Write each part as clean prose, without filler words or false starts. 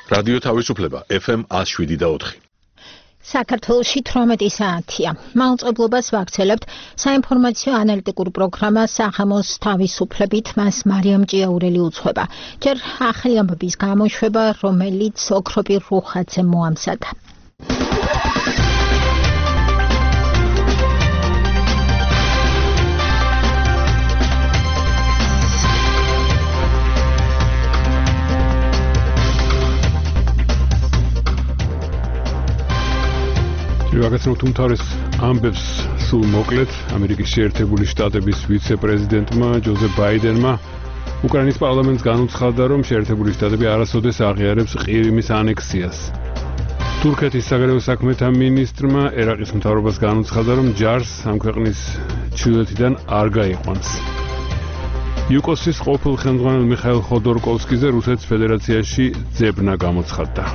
რადიო თავისუფლება FM 107.4. საქართველოში 18 საათია. მაუწყებლობას ვაგრძელებთ საინფორმაციო ანალიტიკურ პროგრამა სახამოს თავისუფლებით, მას მარიამ ჭიაურელი უძღვება. ჯერ ახალი ამბების გამოშვება, რომელიც ოქროპირ რუხაძე მოამზადა. ვაკაცნობთ უმთავრეს ამბებს სულ მოკლედ. ამერიკის შეერთებული შტატების ვიცე-პრეზიდენტმა ჯოზეფ ბაიდენმა უკრაინის პარლამენტს განუცხადა, რომ შეერთებული შტატები არასოდეს აღიარებს ყირიმის ანექსიას. თურქეთის საგარეო საქმეთა მინისტრმა ერაყის მთავრობას განუცხადა, რომ ჯარს ამ ქვეყნის ჩრდილოეთიდან არ გაიყვანს. იუკოსის ყოფილ ხელმძღვანელ მიხაილ ხოდორკოვსკიზე რუსეთის ფედერაციაში ძებნა გამოცხადდა.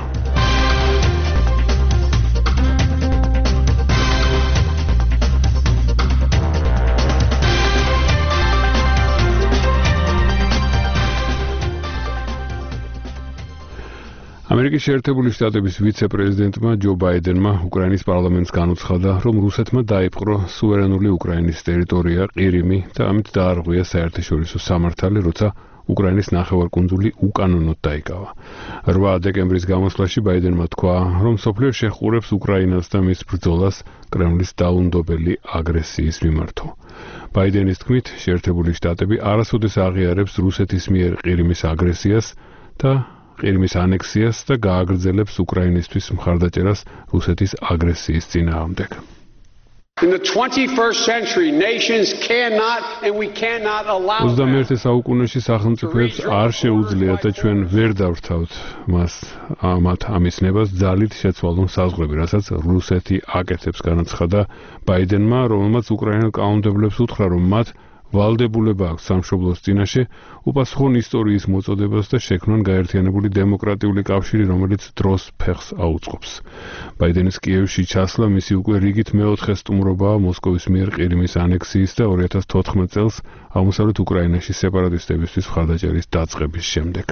ამერიკის შეერთებული შტატების ვიცე-პრეზიდენტმა ჯო ბაიდენმა უკრაინის პარლამენტს განუცხადა, რომ რუსეთმა დაიპყრო სუვერენული უკრაინის ტერიტორია ყირიმი და ამით დაარღვია საერთაშორისო სამართალი, როცა უკრაინის ნახევარკუნძული უკანონოდ დაიკავა. 8 დეკემბრის გამოსვლაში ბაიდენმა თქვა, რომ მსოფლიო შეხურებს უკრაინას და მის ბრძოლას კრემლის დაუნდობელი აგრესიის მიმართო. ბაიდენის თქმით, შეერთებული შტატები არასოდეს აღიარებს რუსეთის მიერ ყირიმის აგრესიას და ყირიმის ანექსიას და გააგრძელებს უკრაინისთვის მხარდაჭერას რუსეთის აგრესიის წინააღმდეგ. In the 21st century, nations cannot and we cannot allow 21 საუკუნეში სახელმწიფოებს არ შეუძლიათ და ჩვენ ვერ დავრთავთ მათ ამისნებას ძალით შეცვალონ საზღვრები, რასაც რუსეთი აკეთებს, განაცხადა ბაიდენმა, რომელმაც უკრაინელ კანონმდებლებს უთხრა, რომ მათ ვალდებულება აქვს სამშობლოს წინაშე უპასუხონ ისტორიის მოწოდებას და შექმნან გაერთიანებული დემოკრატიული კავშირი, რომელიც დროს ფეხს აუწყობს. ბაიდენის კიევში ჩასვლა მისი უკვე რიგით მეოთხე სტუმრობაა მოსკოვის მიერ ყირიმის ანექსიის და 2014 წელს აღმოსავლეთ უკრაინაში სეპარატისტებისთვის მხარდაჭერის დაწყების შემდეგ.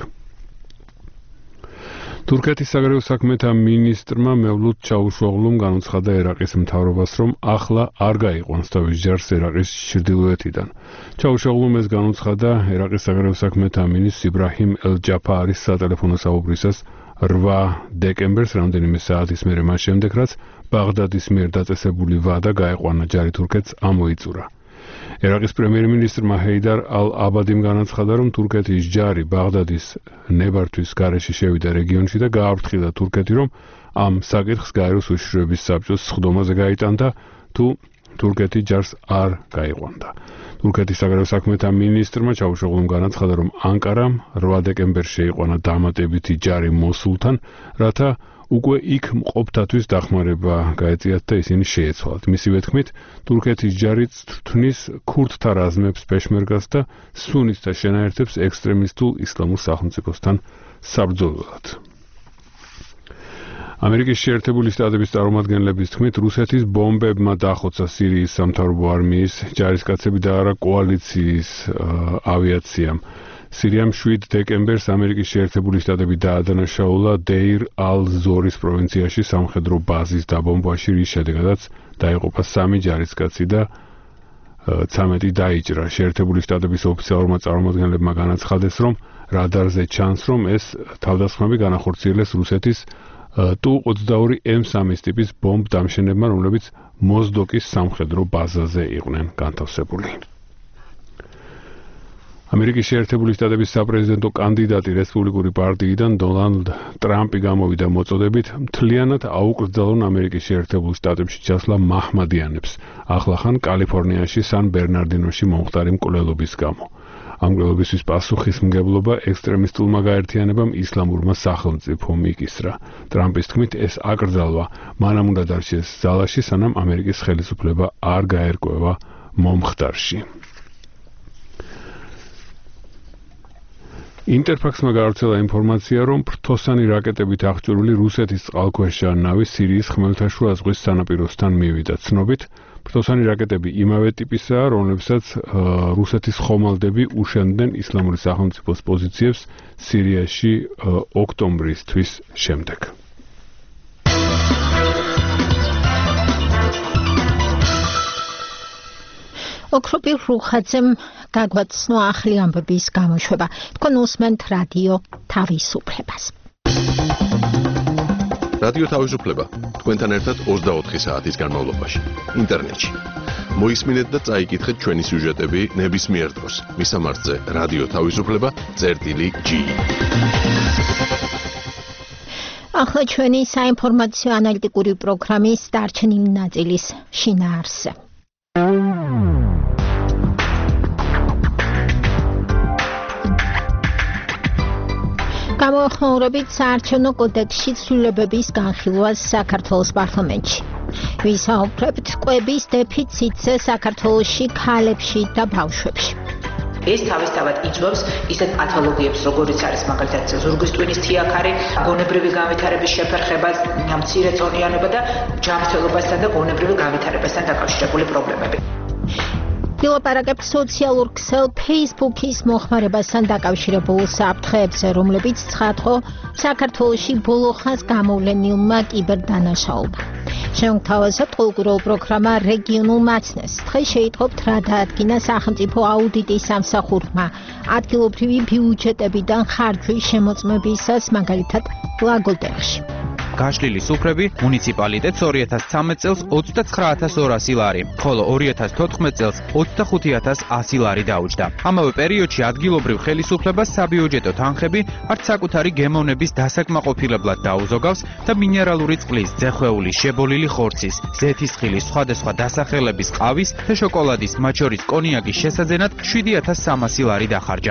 თურქეთის საგარეო საქმეთა მინისტრმა მევლութ ჩაუშოღლუმ განუცხადა ერაყის მთავრობას, რომ ახლა არ გაიყვანს თავის ჯარს ერაყის ჩრდილოეთიდან. ჩაუშოღლუმ ეს განუცხადა ერაყის საგარეო საქმეთა მინისტრ იბრაჰიმ ელ-ჯაფარის სატელეფონო საუბრისას 8 დეკემბერს, რამდენიმე საათის მერე მას შემდეგ, რაც ბაღდადის მიერ დაწესებული ვადა გაეყვანა ჯარი თურქეთს ამოიწურა. ერაყის პრემიერ-მინისტრმა ჰეიდარ ალ-აბადიმ განაცხადა, რომ თურქეთის ჯარი ბაღდადის ნებართვის გარეშე შევიდა რეგიონში და გააფრთხილა თურქეთი, რომ ამ საკითხს გაეროს უშიშროების საბჭოს სხდომაზე გაიტანდა, თუ თურქეთი ჯარს არ გაიყვანდა. თურქეთის საგარეო საქმეთა მინისტრმა ჩაუშოღლუმ განაცხადა, რომ ანკარამ 8 დეკემბერს შეიყვანა დამატებითი ჯარი მოსულთან, რათა უკვე იქ მყოფთათვის დახმარება გაეწიათ და ისინი შეეცვალათ. მისივე თქმით, თურქეთის ჯარი თვნის ქურდთა რაზმებს პეშმერგას და სუნიტთა შენაერთებს ექსტრემისტულ ისლამურ სახელმწიფოსთან საბრძოლველად. ამერიკის შეერთებული შტატების წარმომადგენლების თქმით, რუსეთის ბომბებმა დახოცა სირიის სამთავრობო არმიის ჯარისკაცები და არა კოალიციის ავიაციამ. სირიამ 7 დეკემბერს ამერიკის შეერთებული შტატები დაადანაშაულა დეირ ალ-ზორის პროვინციაში სამხედრო ბაზის დაბომბვაში, რის შედეგადაც დაიღუპა 3 ჯარისკაცი და 13 დაიჭრა. შეერთებული შტატების ოფიციალურმა წარმომადგენლებმა განაცხადეს, რომ რადარზე ჩანს, რომ ეს თავდასხმები განახორციელეს რუსეთის Tu-22M3 ტიპის ბომბ დამშენებმა, რომლებიც მოზდოკის სამხედრო ბაზაზე იყვნენ განთავსებული. ამერიკის შეერთებული შტატების საპრეზიდენტო კანდიდატი რესპუბლიკური პარტიიდან დონალდ ტრამპი გამოვიდა მოწოდებით მთლიანად აუკრძალონ ამერიკის შეერთებულ შტატებში ჩასვლა მაჰმადიანებს, ახლახან კალიფორნიაში სან ბერნარდინოში მომხდარი მკვლელობის გამო. ამ მკვლელობისთვის პასუხისმგებლობა ექსტრემისტულმა გაერთიანებამ ისლამურმა სახელმწიფომ იკისრა. ტრამპის თქმით, ეს აკრძალვა მანამ უნდა დარჩეს ზალაში, სანამ ამერიკის ხელისუფლება არ გაერკვევა მომხდარში. ინტერფაქსმა გავრცელა ინფორმაცია, რომ ფრთოსანი რაკეტებით აღჭურვილი რუსეთის წყალქვეშა ნავი სირიის ხმელთაშუა ზღვის სანაპიროსთან მივიდა. ცნობით, ფრთოსანი რაკეტები იმავე ტიპისაა, რომლებსაც რუსეთის ხომალდები უშენდნენ ისლამური სახელმწიფოს პოზიციებს სირიაში ოქტომბრის თვის შემდეგ. ოქროპირ რუხაძემ გაგვაცნო ახლი ამბების გამოშვება. თქვენ უსმენთ რადიო თავისუფლებას. რადიო თავისუფლება თქვენთან ერთად 24 საათის განმავლობაში ინტერნეტში. მოისმინეთ და წაიკითხეთ ჩვენი სიუჟეტები ნებისმიერ დროს. მისამართზე რადიო თავისუფლება.g. ახლა ჩვენი საინფორმაციო ანალიტიკური პროგრამის დარჩენილი ნაწილის შინაარსზე. გამოხმაურებით საარჩევნო კოდექსში ცვლილებების განხილვას საქართველოს პარლამენტში. ვისაუბრებთ კვების დეფიციტზე საქართველოში ქალებში და ბავშვებში. ეს თავისთავად იწვევს ისეთ პათოლოგიებს, როგორიც არის მაგალითად ზურგის ტვინის თიაქარი, გონებრივი განვითარების შეფერხება, მცირეწონიანობა და ჯანმრთელობასთან და გონებრივი განვითარებასთან დაკავშირებული პრობლემები. ვილაპარაკებთ სოციალურ ქსელ Facebook-ის მოხმარებასთან დაკავშირებულ საფრთხეებზე, რომლებიც ცხადყო საქართველოში ბოლო ხანს გამოვლენილმა კიბერდანაშაულმა. შემოგთავაზებთ ყოველკვირეულ პროგრამა რეგიონულ მაცნეს. დღეს შეიტყობთ რა დაადგინა სახელმწიფო აუდიტის სამსახურმა ადგილობრივი ბიუჯეტებიდან ხარჯვის შემოწმებისას, მაგალითად ლაგოდეხში. გაშლილი სუფრები მუნიციპალიტეტს 2013 წელს 29200 ლარი, ხოლო 2014 წელს 25100 ლარი დაუჯდა. ამავე პერიოდში ადგილობრივ ხელისუფლებას საბიუჯეტო თანხები არც საკუთარი გემოვნების დასაკმაყოფილებლად დაუზოგავს და მინერალური წყლის, ძეხვეულის, შებოლილი ხორცის, ზეთისხილის, სხვადასხვა დასახელების ყავის და შოკოლადის, მათ შორის კონიაკის შესაძენად 7300 ლარი დახარჯა.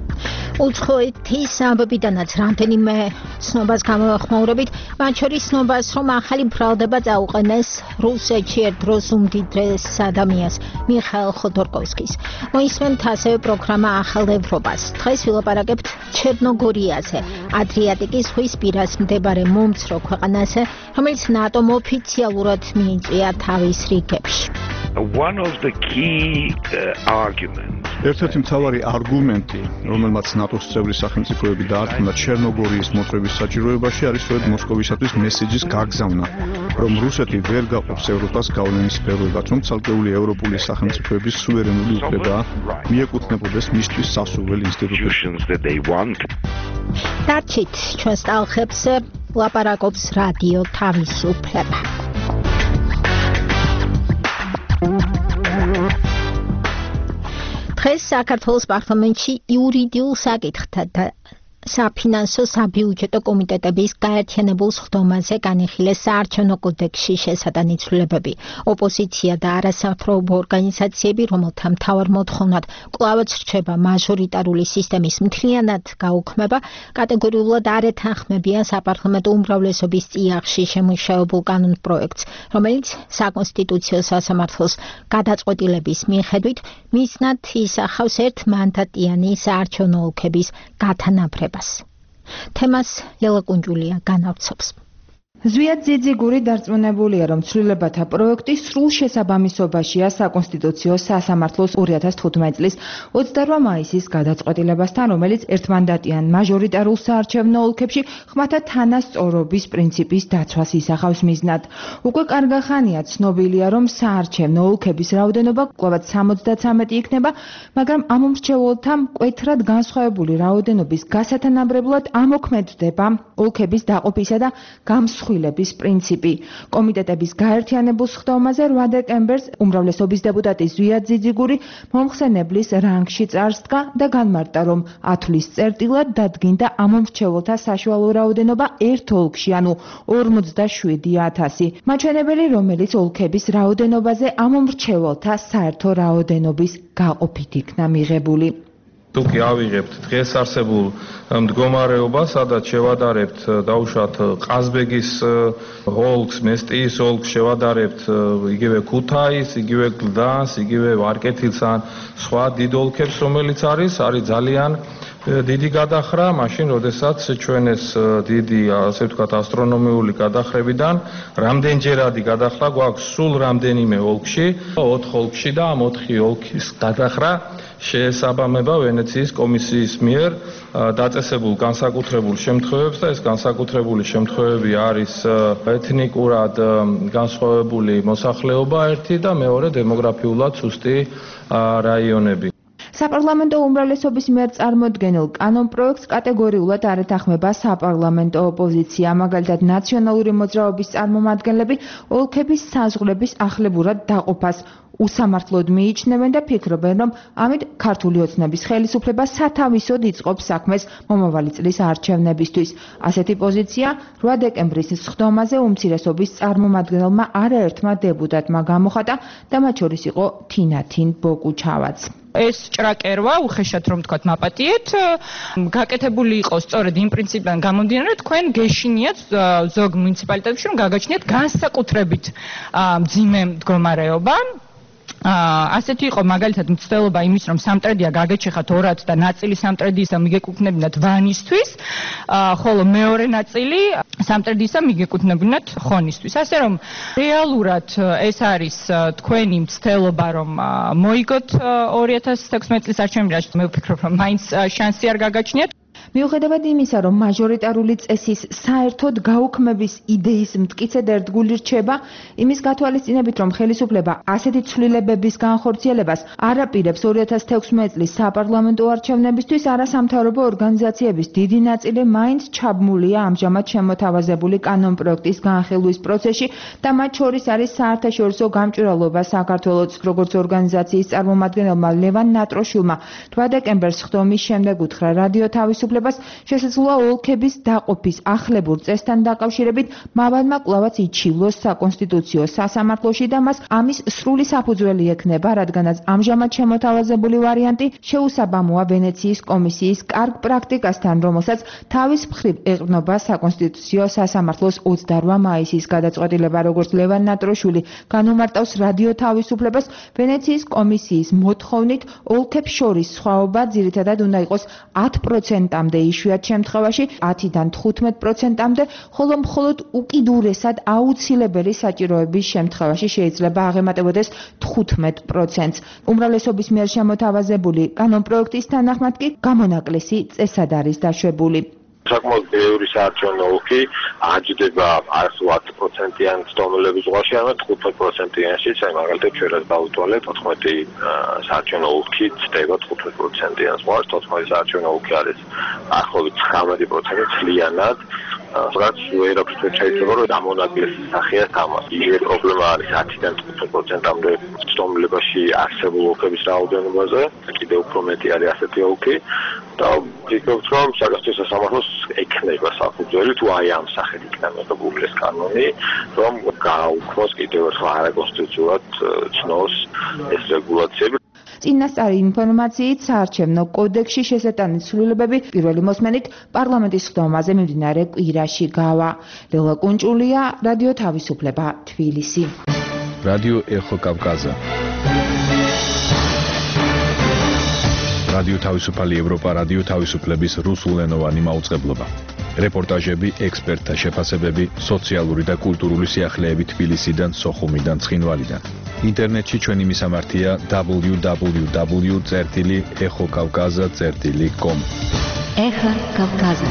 უცხოეთის ამბებიდანაც რამდენიმე ცნობას გამოახმაურებით, მათ შორის ცნობას, რომ ახალი ბრალდება წაუყენეს რუსეთში ერთ დროს უმდიდრეს ადამიანს, მიხაილ ხოდორკოვსკის. მოისმენთ ასევე პროგრამა ახალ ევროპას. დღეს ვილაპარაკებთ ჩერნოგორიაზე, ადრიატიკის ზღვის პირას მდებარე მომცრო ქვეყანაზე, რომელიც ნატომ ოფიციალურად მიიწვია თავის რიგებში. One of the key arguments. ერთ-ერთი მთავარი არგუმენტი, რომელმაც ნატოს წევრი სახელმწიფოები დაარქმევა ჩერნოგორიის მოწვევის საჭიროებაში, არის სწორედ მოსკოვისათვის მესეჯის გაგზავნა, რომ რუსეთი ვერ გაყოფს ევროპას გავლენის სფეროებად, რომ ცალკეული ევროპული სახელმწიფოების სუვერენული უფლება მიეკუთვნებოდეს მისთვის სასურველ ინსტიტუტებს. დარჩით ჩვენს ტალღებზე, ლაპარაკობს რადიო თავისუფლება. დღეს საქართველოს პარლამენტში იურიდიულ საკითხთა და საფინანსო საბიუჯეტო კომიტეტების გაერთიანებულ სხდომაზე განიხილეს საარჩევნო კოდექსში შესატანი ცვლილებები. ოპოზიცია და არასამთავრობო ორგანიზაციები, რომელთა მთავარ მოთხოვნად კვლავაც რჩება მაჟორიტარული სისტემის მთლიანად გაუქმება, კატეგორიულად არ ეთანხმებიან საპარლამენტო უმრავლესობის წიაღში შემუშავებულ კანონპროექტს, რომელიც საკონსტიტუციო სასამართლოს გადაწყვეტილების მიხედვით მიზნად ისახავს ერთმანდატიანი საარჩევნო ოლქების გათანაბრებას. თემას ლელა კუნჯულია განავრცობს. ზვიად ძიძიგური დარწმუნებულია, რომ ცვლილებათა პროექტი სრულ შესაბამისობაშია საკონსტიტუციო სასამართლოს 2015 წლის 28 მაისის გადაწყვეტილებასთან, რომელიც ერთმანდატიან მაჟორიტარულ საარჩევნო ოლქებში ხმათა თანასწორობის პრინციპის დაცვას ისახავს მიზნად. უკვე კარგა ხანია ცნობილია, რომ საარჩევნო ოლქების რაოდენობა კვლავაც 73 იქნება, მაგრამ ამ მრჩეველთა მკვეთრად განსხვავებული რაოდენობის გასათანაბრებლად ამოქმედდება ოლქების დაყოფისა და გამსხვილების პრინციპი. კომიტეტების გაერთიანებულ სხდომაზე 8 დეკემბერს უმრავლესობის დეპუტატი ზვიად ძიძიგური მომხსენებლის რანგში წარსდგა და განმარტა, რომ 10 თვის წერტილად დადგინდა ამ მრჩეველთა საშუალო რაოდენობა ერთ ოლქში, ანუ 47,000. მაჩვენებელი, რომელიც ოლქების რაოდენობაზე ამ მრჩეველთა საერთო რაოდენობის გაყოფით იქნა მიღებული. თუ კი ავიღებთ დღეს არსებულ მდგომარეობას, სადაც შევადარებთ დაუშვათ ყაზბეგის ოლქს, მესტიის ოლქს, შევადარებთ იგივე ქუთაისს, იგივე გლდანს, იგივე ვარკეთილს ან სხვა დიდ ოლქებს, რომელიც არის ძალიან დიდი გადახრა, მაშინ როდესაც ჩვენ ეს დიდი, ასე ვთქვათ, ასტრონომიული გადახრებიდან რამდენჯერადი გადახრა გვაქვს სულ რამდენიმე ოლქში, 4 ოლქში და ამ 4 ოლქის გადახრა შეესაბამება ვენეციის კომისიის მიერ დაწესებულ განსაკუთრებულ შემთხვევებს და ეს განსაკუთრებული შემთხვევები არის ეთნიკურად განსხვავებული მოსახლეობა ერთი და მეორე დემოგრაფიულად სუსტი რაიონები. საპარლამენტო უმრავლესობის მიერ წარმოდგენილ კანონპროექტს კატეგორიულად არ ეთანხმება საპარლამენტო ოპოზიცია, მაგალითად ნაციონალური მოძრაობის წარმომადგენლები ოლქების საზღვრების ახლებურად დაყოფას უსამართლოდ მიიჩნევენ და ფიქრობენ, რომ ამით ქართული ოცნების ხელისუფლება სათავისოდ იწყობს საქმეს მომავალი წლის არჩევნებისთვის. ასეთი პოზიცია 8 დეკემბრის სხდომაზე უმცირესობის წარმომადგენელმა არაერთმა დეპუტატმა გამოხატა და მათ შორის იყო თინათინ ბოკუჩავაც. ეს ჭრაკერვა უხეშად რომ თქვათ მაპატიეთ გაკეთებული იყო სწორედ იმ პრინციპიდან გამომდინარე თქვენ გეშინიათ ზოგ მუნიციპალიტეტებში რომ გაგაჩნიათ განსაკუთრებით მძიმე მდგომარეობა ასეთი იყო მაგალითად მცდელობა იმის რომ სამტრედია გაგეჩეხათ ორად და ნაწილი სამტრედისა მიგეკუთვნებინათ ვანისთვის ხოლო მეორე ნაწილი სამტრედისა მიგეკუთვნებინათ ხონისთვის ასე რომ რეალურად ეს არის თქვენი მცდელობა რომ მოიგოთ 2016 წლის არჩევნებში მე ვფიქრობ რომ მაინც შანსი არ გაგაჩნიათ მიუხედავად იმისა, რომ მაჟორიტარული წესის საერთოდ გაუქმების იდეის მტკიცედ ერთგული რჩება, იმის გათვალისწინებით, რომ ხელისუფლება ასეთი ცვლილებების განხორციელებას არ აპირებს 2016 წლის საპარლამენტო არჩევნებისთვის, არასამთავრობო ორგანიზაციების დიდი ნაწილი მაინც ჩაბმულია ამჟამად შემოთავაზებული კანონპროექტის განხილვის პროცესში და მათ შორის არის საერთაშორისო გამჭვირვალობა საქართველოს როგორც ორგანიზაციის წარმომადგენელმა ლევან ნატროშვილმა 8 დეკემბერს სხდომის შემდეგ უთხრა რადიო თავისუფლებას შესაძლოა ოლქების დაყოფის ახლებურ წესთან დაკავშირებით მავალმა კვლავაც იჩივლოს საკონსტიტუციო სასამართლოში და მას ამის სრული საფუძველი ექნება, რადგანაც ამჟამად შემოთავაზებული ვარიანტი შეუსაბამოა ვენეციის კომისიის კარგ პრაქტიკასთან, რომელსაც თავის მხრივ ეყრდნობა საკონსტიტუციო სასამართლოს 28 მაისის გადაწყვეტილება, როგორც ლევან ნატროშვილი განუმარტავს რადიო თავისუფლებას ვენეციის კომისიის მოთხოვნით ოლქებს შორის სხვაობა ძირითადად უნდა იყოს 10%-მდე იშვიათ შემთხვევაში 10-დან 15%-მდე, ხოლო მხოლოდ უკიდურესად აუცილებელი საჭიროების შემთხვევაში შეიძლება აღემატებოდეს 15%-ს. უმრავლესობის მიერ შემოთავაზებული კანონპროექტის თანახმად კი გამონაკლისი წესად არის დაშვებული. საკმაოდ ბევრი საარჩევნო ოლქი აჯდება 10%-იან ცდომილების ზღვაში, ანუ 15%-იანში, მაგალითად ჩვენ რაც დავუთვალეთ 14 საარჩევნო ოლქი ცდება 15%-იან ზღვას, 14 საარჩევნო ოლქი არის ახლობით 19% ცლიანად. რაც ვერ აქვს შეიძლება რომ გამონაკლისის სახეა თამას. იგივე პრობლემა არის 10-დან 15%-მდე ცდომილებაში არსებულ ოლქების რაოდენობაზე, კიდევ უფრო მეტი არის ასეთი ოლქი და ვფიქრობთ რომ საკონსტიტუციო სასამართლოს ექნება საფუძველი თუ აი ამ სახით იქნება მიღებული ეს კანონი, რომ გააუქმოს კიდევ ერთხელ არაკონსტიტუციურად ცნოს ეს რეგულაციები. წინასწარი ინფორმაციით საარჩევნო კოდექსში შესატანილი ცვლილებები პირველი მოსმენით პარლამენტის სხდომაზე მიმდინარე კვირაში გავა. ლელა კუნჭულია, რადიო თავისუფლება, თბილისი. რადიო ეხო კავკაზა. რადიო თავისუფალი ევროპა, რადიო თავისუფლების რუსულენოვანი მაუწყებლობა. რეპორტაჟები, ექსპერტთა შეფასებები, სოციალური და კულტურული სიახლეები თბილისიდან, სოხუმიდან, ცხინვალიდან. ინტერნეტში ჩვენი მისამართია www.exokavkaza.com. ეხო კავკაზა.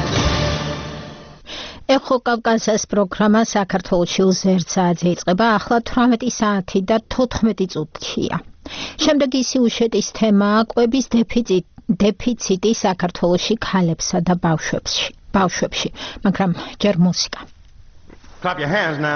ეხო კავკაზას პროგრამა საქართველოში უზერთ საათზე იწყება, ახლა 18 საათი და 14 წუთია. შემდეგ სიუჟეტის თემაა კვების დეფიციტი საქართველოში ქალებსა და ბავშვებში, მაგრამ ჯერ მუსიკა. Clap your hands now.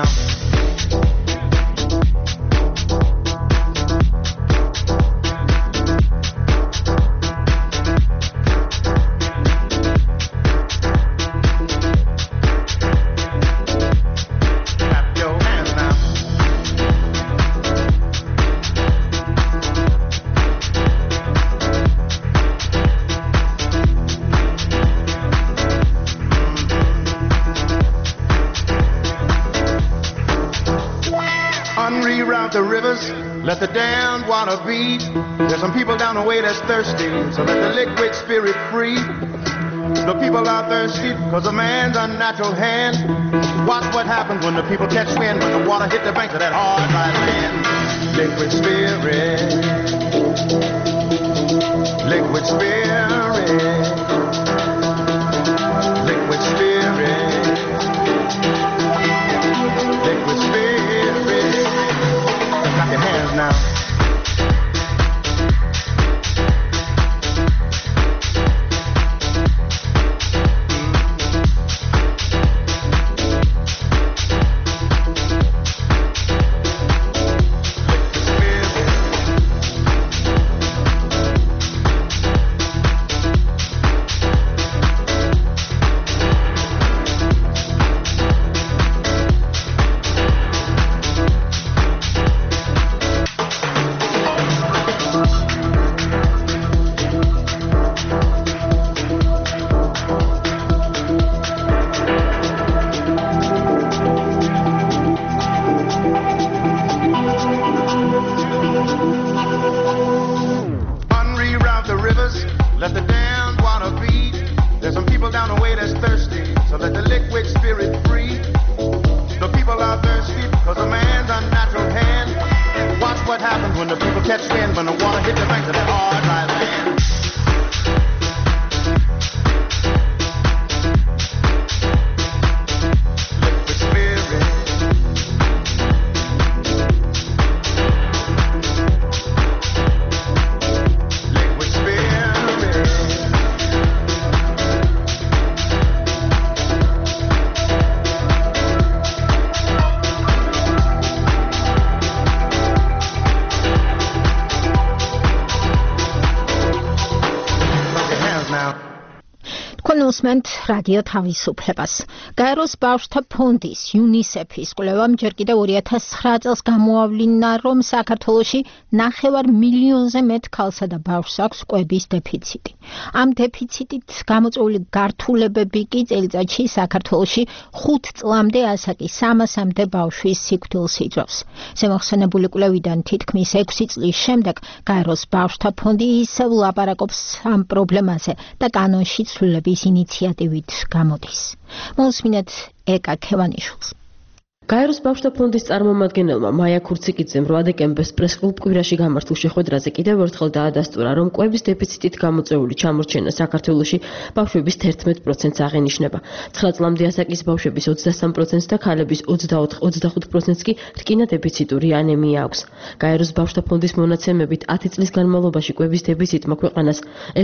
let the damned wanna be. There's some people down the way that's thirsty, so let the liquid spirit free. The people are thirsty because of man's unnatural hand. Watch what happens when the people catch wind, when the water hit the banks of that hard, dry land. Liquid spirit, liquid spirit, liquid spirit, liquid spirit. Clap your hands now. უსმენთ რადიო თავისუფლებას. გაეროს ბავშვთა ფონდის UNICEF-ის კვლევამ ჯერ კიდევ 2009 წელს გამოავლინა, რომ საქართველოში 9 მილიონზე მეტ ქალსა და ბავშვს აქვს კვების დეფიციტი. ამ დეფიციტით გამოწვეული გართულებები კი წელიწადში საქართველოში 5 წლამდე ასაკის 300-მდე ბავშვის სიკვდილს იწვევს. ზემოხსენებული კვლევიდან თითქმის 6 წლის შემდეგ გაეროს ბავშვთა ფონდი ისევ ლაპარაკობს ამ პრობლემაზე და კანონში ცვლილების ინიციატივით გამოდის. მოусმინეთ ეკა ქევანიშვილს. გაეროს ბავშვთა ფონდის წარმომადგენელმა მაია ქურციკიძემ 8 დეკემბერს პრესკლუბ კვირაში გამართულ შეხვედრაზე კიდევ ერთხელ დაადასტურა, რომ კვების დეფიციტით გამოწვეული ჩამორჩენა საქართველოში ბავშვების 11%-ს აღენიშნება. 9 წლამდე ასაკის ბავშვების 23%-ს და ქალების 24-25%-ს კი რკინა დეფიციტური ანემია აქვს. გაეროს ბავშვთა ფონდის მონაცემებით 10 წლის განმავლობაში კვების დეფიციტმა ქვეყანას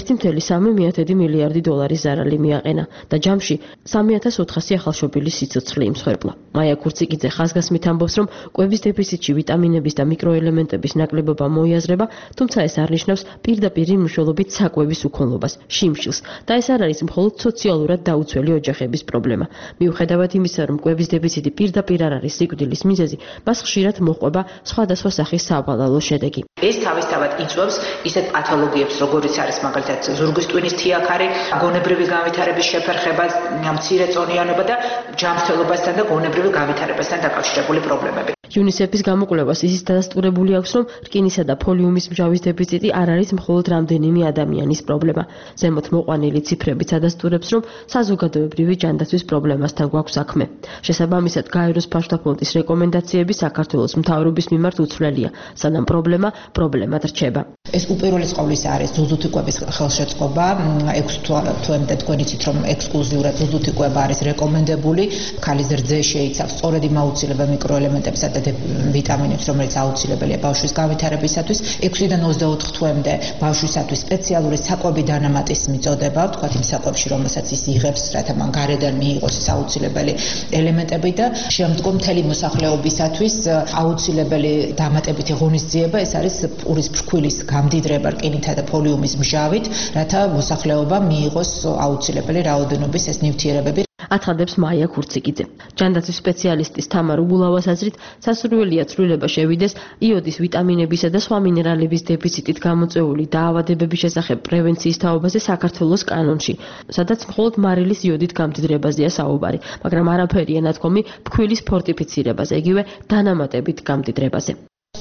1.3 მილიარდი დოლარის ზარალი მიაყენა და ჯამში 3400 ახალშობილი სიცოცხლე იმსხვერპლა. მაია ქურციკიძე ხაზგასმით ამბობს, რომ კვების დეფიციტში ვიტამინების და მიკროელემენტების ნაკლებობა მოიაზრება, თუმცა ეს არ ნიშნავს პირდაპირ მნიშვნელობით საკვების უქონლობას, შიმშილს და ეს არ არის მხოლოდ სოციალურად დაუცველი ოჯახების პრობლემა. მიუხედავად იმისა, რომ კვების დეფიციტი პირდაპირ არ არის სიკვდილის მიზეზი, მას ხშირად მოჰყვება სხვადასხვა სახის სავალალო შედეგი. ეს თავისთავად იწვევს ისეთ პათოლოგიებს, როგორიც არის მაგალითად ზურგის ტვინის თიაქარი, გონებრივი განვითარების შეფერხება, მცირეწონიანობა და ჯანმრთელობასთან და გონებრივი განვითარებასთან დაკავშირებული პრობლემები. UNICEF-ის გამოკვლევას ისიც დადასტურებული აქვს, რომ რკინისა და ფოლიუმის მჟავის დეფიციტი არ არის მხოლოდ რამდენიმე ადამიანის პრობლემა. ზემოთ მოყვანილი ციფრებიც ადასტურებს, რომ საზოგადოებრივი ჯანდაცვის პრობლემასთან გვაქვს საქმე. შესაბამისად, გაეროს ბავშვთა ფონდის რეკომენდაციები საქართველოს მთავრობის მიმართ უცვლელია, სანამ პრობლემად რჩება. ეს უპირველეს ყოვლისა არის ზუზუთი კვების ხელშეწყობა. 6 თვემდე თქვენ იცით, რომ ექსკლუზიურად ზუზუთი კვება არის რეკომენდებული. ქალის რძე შეიცავს სწორედ იმ აუცილებელ მიკროელემენტებსა და ვიტამინებს, რომელიც აუცილებელია ბავშვის განვითარებისათვის. 6-დან 24 თვემდე ბავშვისათვის სპეციალური საკვები დანამატის მიწოდება, ვთქვათ იმ საკვებში, რომელსაც ის იღებს, რათა მან გარედან მიიღოს ეს აუცილებელი ელემენტები და შემდგომ მთელი მოსახლეობისათვის აუცილებელი დამატებითი ღონისძიება, ეს არის პურის ფრქვილის გამდიდრება რკინითა და ფოლიუმის მჟავით, რათა მოსახლეობა მიიღოს აუცილებელი რაოდენობის ეს ნივთიერებები. აცხადებს მაია ქურციკიძე. ჯანდაცვის სპეციალისტის თამარ უგულავას აზრით, სასურველია ცვლილება შევიდეს იოდის, ვიტამინებისა და სხვა მინერალების დეფიციტით გამოწვეული დაავადებების შესახებ პრევენციის თაობაზე საქართველოს კანონში, სადაც მხოლოდ მარილის იოდით გამდიდრებაზეა საუბარი, მაგრამ არაფერია ნათქვამი ფქვილის ფორტიფიცირებაზე, იგივე დანამატებით გამდიდრებაზე.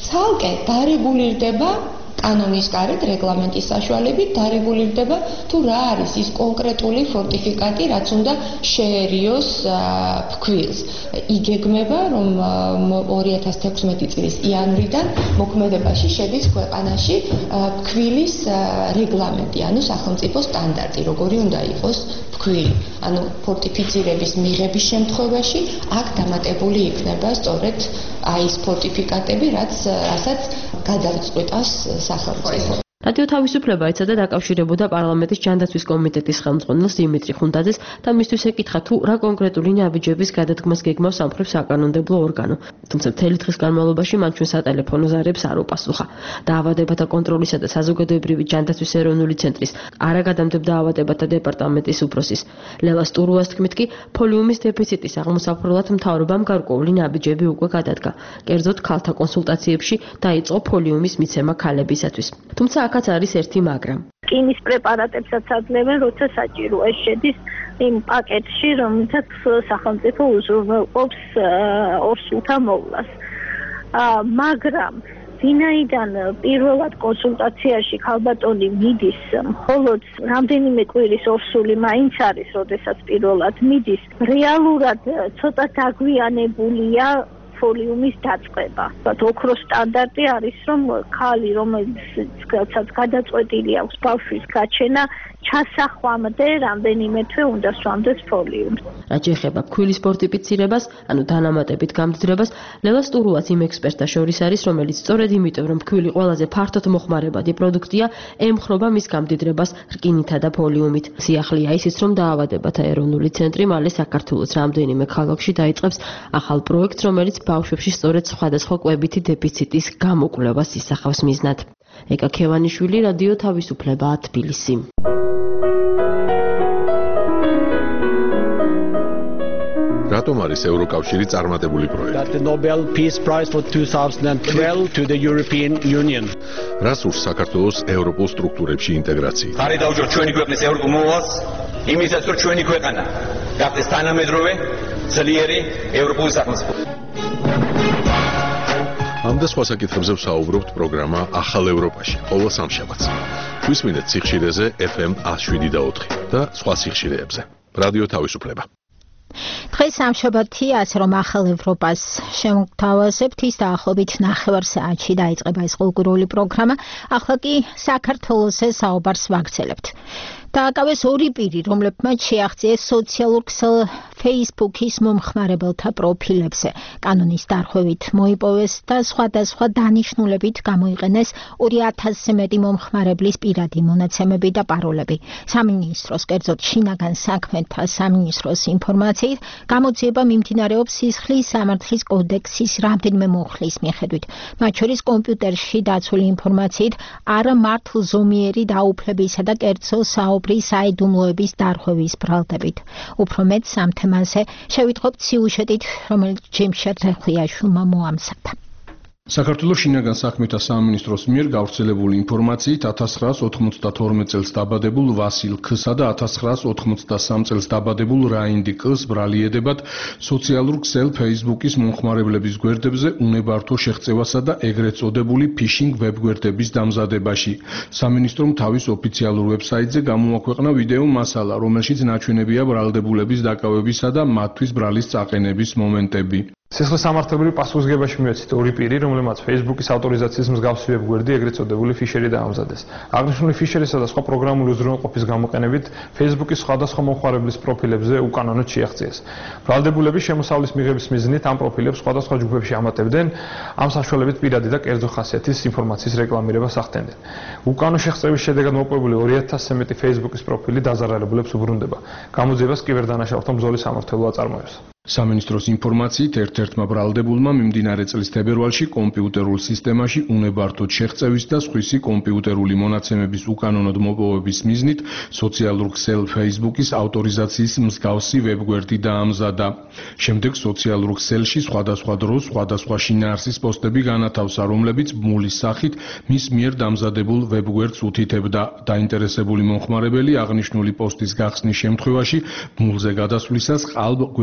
ცალკე დარეგულირდება კანონის გარეთ, რეგლამენტის საშუალებით დარეგულირდება თუ რა არის ის კონკრეტული ფორტიფიკატი, რაც უნდა შეერიოს ფქვილს. იგეგმება, რომ 2016 წლის იანვრიდან მოქმედებაში შედის ქვეყანაში ფქვილის რეგლამენტი, ანუ სახელმწიფო სტანდარტი, როგორი უნდა იყოს ფქვილი. ანუ ფორტიფიცირების მიღების შემთხვევაში აქ დამატებული იქნება სწორედ ის ფორტიფიკატები, რასაც გადავწყვიტავს სახელმწიფო. რადიო თავისუფლება ეცადა დაკავშირებოდა პარლამენტის ჯანდაცვის კომიტეტის ხელმძღვანელს დიმიტრი ხუნდაძეს და მისთვის ეკითხა თუ რა კონკრეტული ნაბიჯების გადადგმას გეგმავს სამხრეთ საკანონმდებლო ორგანო. თუმცა მთელი დღის განმავლობაში მან ჩვენ სატელეფონო ზარებს არ უპასუხა. დაავადებათა კონტროლისა და საზოგადოებრივი ჯანდაცვის ეროვნული ცენტრის არაგადამდებდა დაავადებათა დეპარტამენტის უფროსის ლელა სტურუას თქმით კი ფოლიუმის დეფიციტის აღმოსაფრთხებლად მთავრობამ გარკვეული ნაბიჯები უკვე გადადგა. კერძოდ ქალთა კონსულტაციებში დაიწყო ფოლიუმის მიცემა ქალებისათვის. თუმცა აქაც არის ერთი მაგრამ. რკინის პრეპარატებსაც აძლევენ, როცა საჭირო. ეს შედის იმ პაკეტში, რომელსაც სახელმწიფო უზრუნველყოფს ორსულთა მოვლას. მაგრამ ვინაიდან პირველად კონსულტაციაში ქალბატონი მიდის, მხოლოდ რამდენიმე კვირის ორსული მაინც არის, როდესაც პირველად მიდის, რეალურად ცოტა დაგვიანებულია ფოლიუმის დაწყება. ოქროს სტანდარტი არის, რომ ქალი, რომელსაც გადაწყვეტილი აქვს ბავშვის გაჩენა, ჩასახვამდე რამდენიმე თვე უნდა სვამდეს ფოლიუმს. რაც ეხება ფქვილის ფორტიფიცირებას, ანუ დანამატებით გამდიდრებას, ლელა სტურუაც იმ ექსპერტთა შორის არის, რომელიც სწორედ იმიტომ, რომ ფქვილი ყველაზე ფართოდ მოხმარებადი პროდუქტია, ემხრობა მის გამდიდრებას რკინითა და ფოლიუმით. სიახლეა ისიც, რომ დაავადებათა ეროვნული ცენტრი მალე საქართველოს რამდენიმე ქალაქში დაიწყებს ახალ პროექტს, რომელიც ბავშვებში სწორედ სხვადასხვა კვებითი დეფიციტის გამოკვლევას ისახავს მიზნად. ეკა ქევანიშვილი, რადიო თავისუფლება, თბილისი. რატომ არის ევროკავშირი წარმატებული პროექტი? The Nobel Peace Prize for 2012 to the European Union. რას ურს საქართველოს ევროპულ სტრუქტურებში ინტეგრაცია? ხარი დაუჯო ჩვენი ქვეყნის ევროპულ მოვალს, იმისაც რომ ჩვენი ქვეყანა გახდეს თანამედროვე, ძლიერი ევროპული სახელმწიფო. ამ და სხვა საკითხებზე ვსაუბრობთ პროგრამა ახალ ევროპაში, ყოველ სამშაბათს. გვისმინეთ სიხშირეზე FM 107.4 და სხვა სიხშირეებზე. რადიო თავისუფლება. დღეს სამშაბათი, ასე რომ ახალ ევროპას შემოგთავაზებთ, ის დაახლოებით 9 საათში დაიწყება ეს კულტურული პროგრამა. ახლა კი საქართველოსზე საუბარს ვაგრძელებთ. დააკავეს ორი პირი, რომლებმაც შეაღწიეს სოციალურ ქსელ Facebook-ის მომხმარებელთა პროფილებზე. კანონის დარღვევით მოიპოვეს და სხვადასხვა დანიშნულებით გამოიყენეს 2000-ზე მეტი მომხმარებლის პირადი მონაცემები და პაროლები. სამინისტროს, კერძოდ შინაგან საქმეთა სამინისტროს ინფორმაციით, გამოძიება მიმდინარეობს სისხლის სამართლის კოდექსის რამდენიმე მუხლის მიხედვით. მათ შორის კომპიუტერში დაცული ინფორმაციით არამართლზომიერი დაუფლებისა და კერძო საიდუმლოების დარღვევის ბრალდებით. უფრო მეტ ამ თემაზე შევიტყობთ სიუჟეტით, რომელიც ჯიმშერ რეხლიაშვილმა მოამზადა. საქართველოს შინაგან საქმეთა სამინისტროს მიერ გავრცელებული ინფორმაციით 1992 წელს დაბადებულ ვასილ ქ-სა და 1993 წელს დაბადებულ რაინდი კ-ს ბრალიედებად სოციალურ ქსელ Facebook-ის მომხმარებლების გვერდებზე უნებართვო შეღწევასა და ეგრეთ წოდებული ფიშინგ ვებგვერდების დამზადებაში. სამინისტრომ თავის ოფიციალურ ვებსაიტზე გამოაქვეყნა ვიდეო მასალა, რომელშიც ნაჩვენებია ბრალდებულების დაკავებისა და მათთვის ბრალის წაყენების მომენტები. სისხლის სამართლებრივ პასუხისგებაში მიეცით ორი პირი, რომლებმაც Facebook-ის ავტორიზაციის მსგავსი ვებგვერდი, ეგრეთ წოდებული ფიშერი დაამზადეს. აღნიშნული ფიშერისა და სხვა პროგრამული უზრუნველყოფის გამოყენებით Facebook-ის სხვადასხვა მომხმარებლის პროფილებზე უკანონოდ შეაღწიეს. ბრალდებულების შემოსავლის მიღების მიზნით ამ პროფილებს სხვადასხვა ჯგუფებში ამატებდნენ, ამ საშუალებით პირადი და კერძო ხასიათის ინფორმაციის რეკლამირებას ახდენდნენ. უკანონო შეღწევის შედეგად მოპოვებული 2000-ზე მეტი Facebook-ის პროფილი დაზარალებულებს უბრუნდება. გამოძიებას კიბერდანაშაულთა ბრძოლის სამმართველო აწარმოებს. სამინისტროს ინფორმაციით ერთ-ერთმა ბრალდებულმა მიმდინარე წლის თებერვალში კომპიუტერულ სისტემაში უნებართვოდ შეღწევის და სხვისი კომპიუტერული მონაცემების უკანონოდ მოპოვების მიზნით სოციალურ ქსელ Facebook-ის ავტორიზაციის მსგავსი ვებგვერდი დაამზადა. შემდეგ სოციალურ ქსელში სხვადასხვა დროს სხვადასხვა შინაარსის პოსტები განათავსა, რომლებიც ბმულის სახით მის მიერ დამზადებულ ვებგვერდს უთითებდა. დაინტერესებული მომხმარებელი აღნიშნული პოსტის გახსნის შემთხვევაში ბმულზე გადასვლისას ყალბ გვერდზე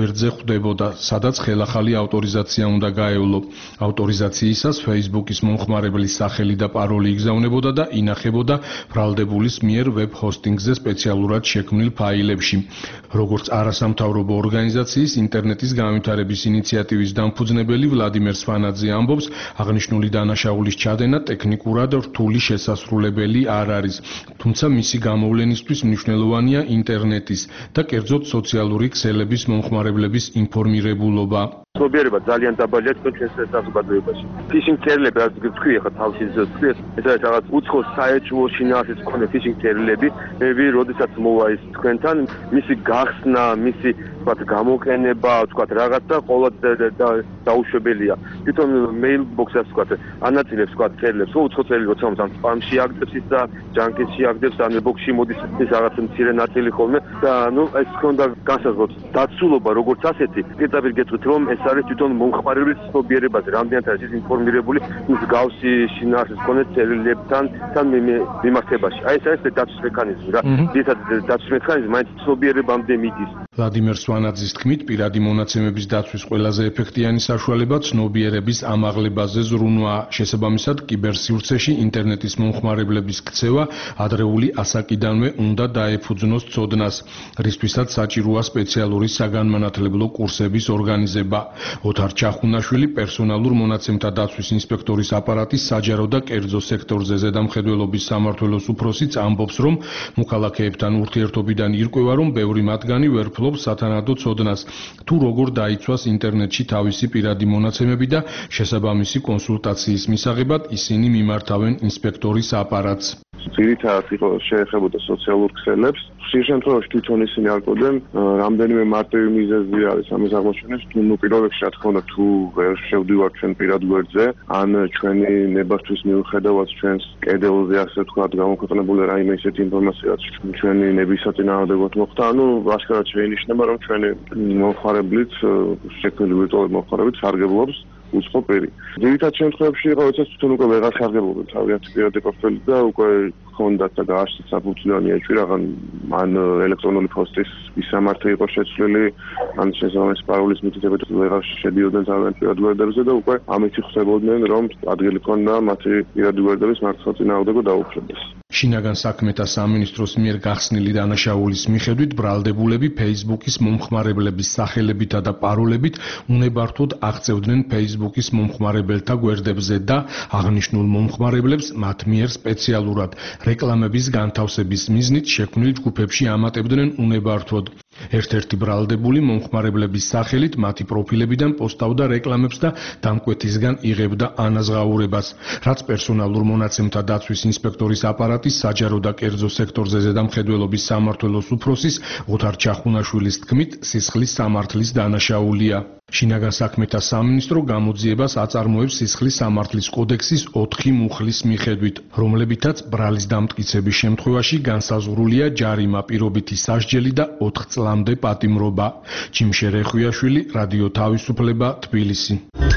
ხვდებოდა, სადაც ხელახალი ავტორიზაცია უნდა გაევლო. ავტორიზაციისას Facebook-ის მომხმარებლის სახელი და პაროლი იგზავნებოდა და ინახებოდა ბრალდებულის მიერ ვებ ჰოსტინგზე სპეციალურად შექმნილ ფაილებში. როგორც არასამთავრობო ორგანიზაციის ინტერნეტის განვითარების ინიციატივის დამფუძნებელი ვლადიმერ სვანაძე ამბობს, აღნიშნული დანაშაულის ჩადენა ტექნიკურად რთული შესასრულებელი არ არის, თუმცა მისი გამოვლენისთვის მნიშვნელოვანია ინტერნეტის და კერძოდ სოციალური ქსელების მომხმარებლების ინფორმირებულობა. ცნობიერება ძალიან დაბალია ჩვენს საზოგადოებაში. ფიშინგ წერილები, რაც თქვი ახლა თავში თქვი, ეს არის რაღაც უცხო საეჭვო შინაარსის მქონე ფიშინგ წერილები, მე როდესაც მოვა ის თქვენთან, მისი გახსნა, მისი თქვათ გამოყენება, თქვათ რაღაცა ყოველად დაუშვებელია. თვითონ მეილბოქსს თქვათ ანაწილებს თქვათ წერილებს, უცხო წერილი როცა ამ სპამში აგდებს ის და ჯანკში აგდებს, ან ბოქსში მოდის ის რაღაც მცირე ნაწილი ხოლმე და ეს ქონდა განსაზღვროთ დაცულობა როგორც ასეთი, პირდაპირ გეტყვით რომ ეს არის თვითონ მომხმარებლის ცნობიერებაზე, რამდენად არის ის ინფორმირებული მსგავსი შინაარსის მქონე წერილებთან მიმართებაში. ეს არის დაცვის მექანიზმი რა. ძირითადად დაცვის მექანიზმი მაინც ცნობიერებამდე მიდის. ვლადიმერ სვანაძის თქმით, პირადი მონაცემების დაცვის ყველაზე ეფექტიანი საშუალება ცნობიერების ამაღლებაზე ზრუნვა. შესაბამისად, კიბერსივრცეში ინტერნეტის მომხმარებლების ქცევა ადრეული ასაკიდანვე უნდა დაეფუძნოს ცოდნას, რისთვისაც საჭიროა სპეციალური საგანმანათლებლო კურსების ორგანიზება. ოთარ ჩახუნაშვილი, პერსონალურ მონაცემთა დაცვის ინსპექტორის აპარატის საჯარო და კერძო სექტორზე ზედამხედველობის სამმართველოს უფროსიც ამბობს, რომ მოქალაქეებთან ურთიერთობიდან ირკვევა, რომ ბევრი მათგანი ვერ ფლობს სათანადო ცოდნას, თუ როგორ დაიცვას ინტერნეტში თავისი პირადი მონაცემები და შესაბამისი კონსულტაციის მისაღებად ისინი მიმართავენ ინსპექტორის აპარატს. ძირითადად შეეხებოდა სოციალურ ქსელებს. ხშირ შემთხვევაში თვითონ ისინი არკვევდნენ, რამდენიმე მარტივი მიზეზი არის ამის აღმოჩენას, თუ პირველ რიგში რა თქმა უნდა თუ ვერ შევდივართ ჩვენ პირად გვერდზე, ან ჩვენი ნებართვის მიუხედავად ჩვენს კედელზე ასე ვთქვათ გამოქვეყნებული რაიმე ისეთი ინფორმაცია, რაც ჩვენი ნების საწინააღმდეგოდ მოხდა, ანუ აშკარად შეინიშნება, რომ ჩვენი მომხმარებლიც, შექმნილი ვირტუალური მომხმარებლიც სარგებლობს უცხო პირი. ძირითად შემთხვევებში იყო, როდესაც თვითონ უკვე ვეღარ სარგებლობენ თავიანთი პირადი პროფილი და უკვე ჰქონდათ და გააჩნდათ საფუძვლიანი ეჭვი რაღაც ან ელექტრონული პოსტის მისამართი იყო შეცვლილი, ან შესაბამისი პაროლის მითითებით ვეღარ შედიოდნენ თავიანთი პირადი გვერდებზე და უკვე ამით ხვდებოდნენ, რომ ადგილი ქონდა მათი პირადი გვერდების მართლსაწინააღმდეგო დაუფლებას. შინაგან საქმეთა სამინისტროს მიერ გახსნილი დანაშაულის მიხედვით ბრალდებულები Facebook-ის მომხმარებლების სახელებითა და პაროლებით უნებართვოდ აღწევდნენ Facebook-ის მომხმარებელთა გვერდებზე და აღნიშნულ მომხმარებლებს მათ მიერ სპეციალურად რეკლამების განთავსების მიზნით შექმნილ ჯგუფებში ამატებდნენ უნებართვოდ. ერთ-ერთი ბრალდებული მომხმარებლების სახელით მათი პროფილებიდან პოსტავდა რეკლამებს და დამკვეთისგან იღებდა ანაზღაურებას, რაც პერსონალურ მონაცემთა დაცვის ინსპექტორის აპარატის საჯარო და კერძო სექტორზე ზედამხედველობის სამმართველოს უფროსის ოთარ ჩახუნაშვილის თქმით, სისხლის სამართლის დანაშაულია. შინაგან საქმეთა სამინისტრო გამოძიებას აწარმოებს სისხლის სამართლის კოდექსის 4 მუხლის მიხედვით, რომლებითაც ბრალის დამტკიცების შემთხვევაში განსაზღვრულია ჯარიმა, პირობითი სასჯელი და 4 წლამდე პატიმრობა. ჯიმშე რეხვიაშვილი, რადიო თავისუფლება, თბილისი.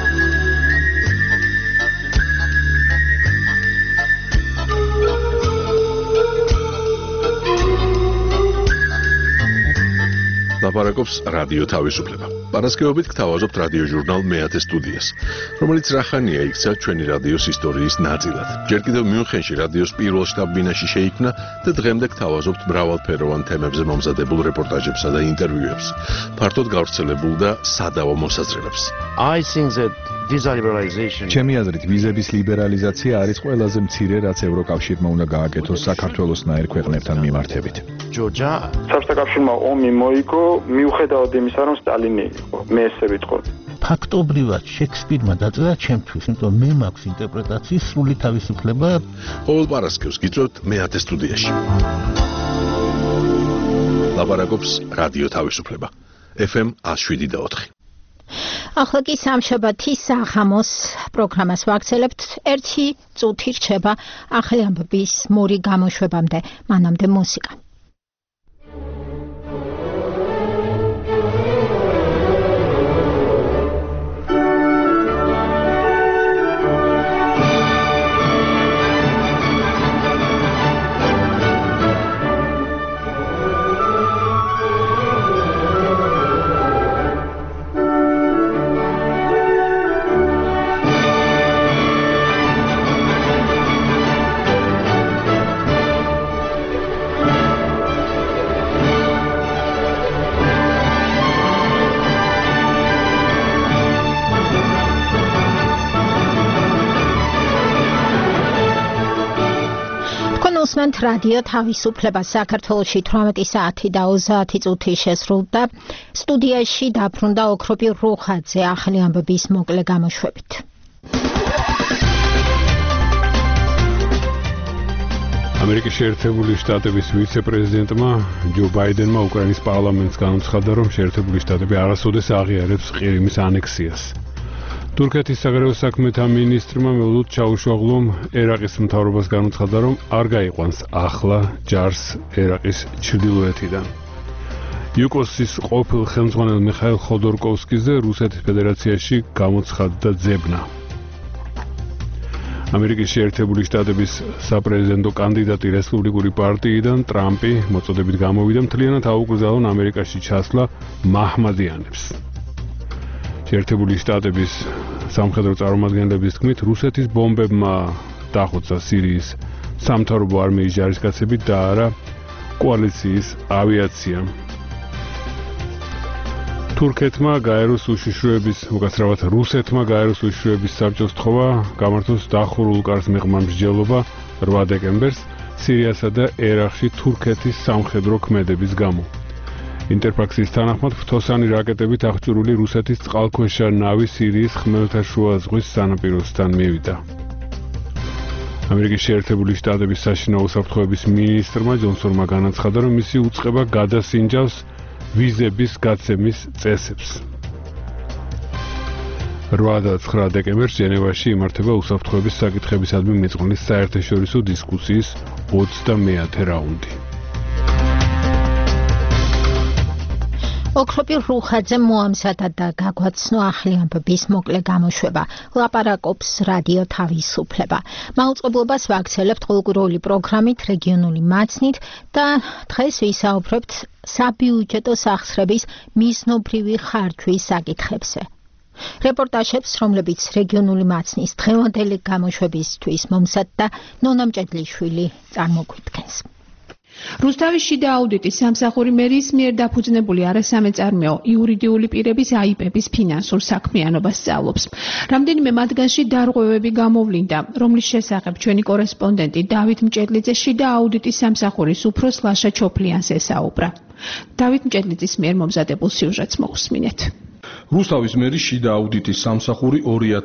ლაპარაკობს რადიო თავისუფლება. პარასკევობით გთავაზობთ რადიო ჟურნალ მეათე სტუდიას, რომელიც რახანია იქცა ჩვენი რადიოს ისტორიის ნაწილად. ჯერ კიდევ მიუნხენში რადიოს პირველ შტაბ-ბინაში შეიქმნა და დღემდე გთავაზობთ მრავალფეროვან თემებზე მომზადებულ რეპორტაჟებსა და ინტერვიუებს, ფართოდ გავრცელებულ და სადავო მოსაზრებებს. ჩემი აზრით, ვიზების ლიბერალიზაცია არის ყველაზე მცირე, რაც ევროკავშირმა უნდა გააკეთოს საქართველოსნაირ ქვეყნებთან მიმართებით. საბჭოთა კავშირმა ომი მოიგო, მიუხედავად იმისა, რომ სტალინი იყო. მე ესე ვიტყოდი. ფაქტობრივად შექსპირმა დაწერა ჩემთვის, იმიტომ მე მაქვს ინტერპრეტაციის სრული თავისუფლება. ყოველ პარასკევს გიწევთ მეათე სტუდიაში. ლაპარაკობს რადიო თავისუფლება. FM 107.4. ახლა კი სამშაბათის საღამოს პროგრამას ვაგრძელებთ. 1 წუთი რჩება ახალი ამბების მორი გამოშვებამდე, მანამდე მუსიკა. გისმენთ რადიო თავისუფლება საქართველოში 18 საათი და 30 წუთი შესრულდა. სტუდიაში დაბრუნდა ოქროპი რუხაძე ახალი ამბების მოკლე გამოშვებით. ამერიკის შეერთებული შტატების ვიცე-პრეზიდენტმა ჯო ბაიდენმა უკრაინის პარლამენტს განუცხადა, რომ შეერთებული შტატები არასოდეს აღიარებს ყირიმის ანექსიას. თურქეთის საგარეო საქმეთა მინისტრმა მევლუდ ჩაუშოღლუმ ერაყის მთავრობას განუცხადა, რომ არ გაიყვანს ახლა ჯარს ერაყის ჩრდილოეთიდან. იუკოსის ყოფილ ხელმძღვანელ მიხაილ ხოდორკოვსკიზე რუსეთის ფედერაციაში გამოცხადდა ძებნა. ამერიკის შეერთებული შტატების საპრეზიდენტო კანდიდატი რესპუბლიკური პარტიიდან ტრამპი მოწოდებით გამოვიდა მთლიანად აუკრძალონ ამერიკაში ჩასვლა მაჰმადიანებს. შეერთებული შტატების სამხედრო წარმომადგენლების თქმით, რუსეთის ბომბებმა დახოცა სირიის სამთავრობო არმიის ჯარისკაცები და არა კოალიციის ავიაცია. თურქეთმა გაეროს უშიშროების, უკაცრავად რუსეთმა გაეროს უშიშროების საბჭოს თხოვა გამართოს დახურულ კარს მიღმა მსჯელობა 8 დეკემბერს სირიასა და ერაყში თურქეთის სამხედრო ქმედების გამო. ინტერფაქსის თანახმად ფრთოსანი რაკეტებით აღჭურვილი რუსეთის წყალქვეშა ნავი სირიის ხმელთაშუა ზღვის სანაპიროსთან მივიდა. ამერიკის შეერთებული შტატების საშინაო უსაფრთხოების მინისტრმა ჯონსონმა განაცხადა, რომ მისი უწყება გადასინჯავს ვიზების გაცემის წესებს. 8 და 9 დეკემბერს ჟენევაში იმართება უსაფრთხოების საკითხებისადმი მიწყვილის საერთაშორისო დისკუსიის 20-მე რაუნდი. ოქროპი რუხაძე მოამზადა და გაგვაცნო ახალი ამბების მოკლე გამოშვება. ლაპარაკობს რადიო თავისუფლება. მაუწყებლობას ვაქცელებთ ყოველკვირეული პროგრამით, რეგიონული მაცნით და დღეს ვისაუბრებთ საბიუჯეტო სახსრების მიზნობრივი ხარჯვის საკითხებზე. რეპორტაჟებს, რომლებიც რეგიონული მაცნის დღევანდელი გამოშვებისთვის მომზადდა ნონა მჭედლიშვილი წარმოგვიდგენს. რუსთავის შიდა აუდიტის სამსახური მერიის მიერ დაფუძნებული არასამეწარმეო იურიდიული პირების აიპების ფინანსურ საქმიანობას სწავლობს. რამდენიმე მათგანში დარღვევები გამოვლინდა, რომლის შესახებ ჩვენი კორესპონდენტი დავით მჭედლიძე შიდა აუდიტის სამსახურის უფროს ლაშა ჩოფლიანს ესაუბრა. დავით მჭედლიძის მიერ მომზადებულ სიუჟეტს მოусმინეთ. რუსთავის მერის შიდა აუდიტის სამსახური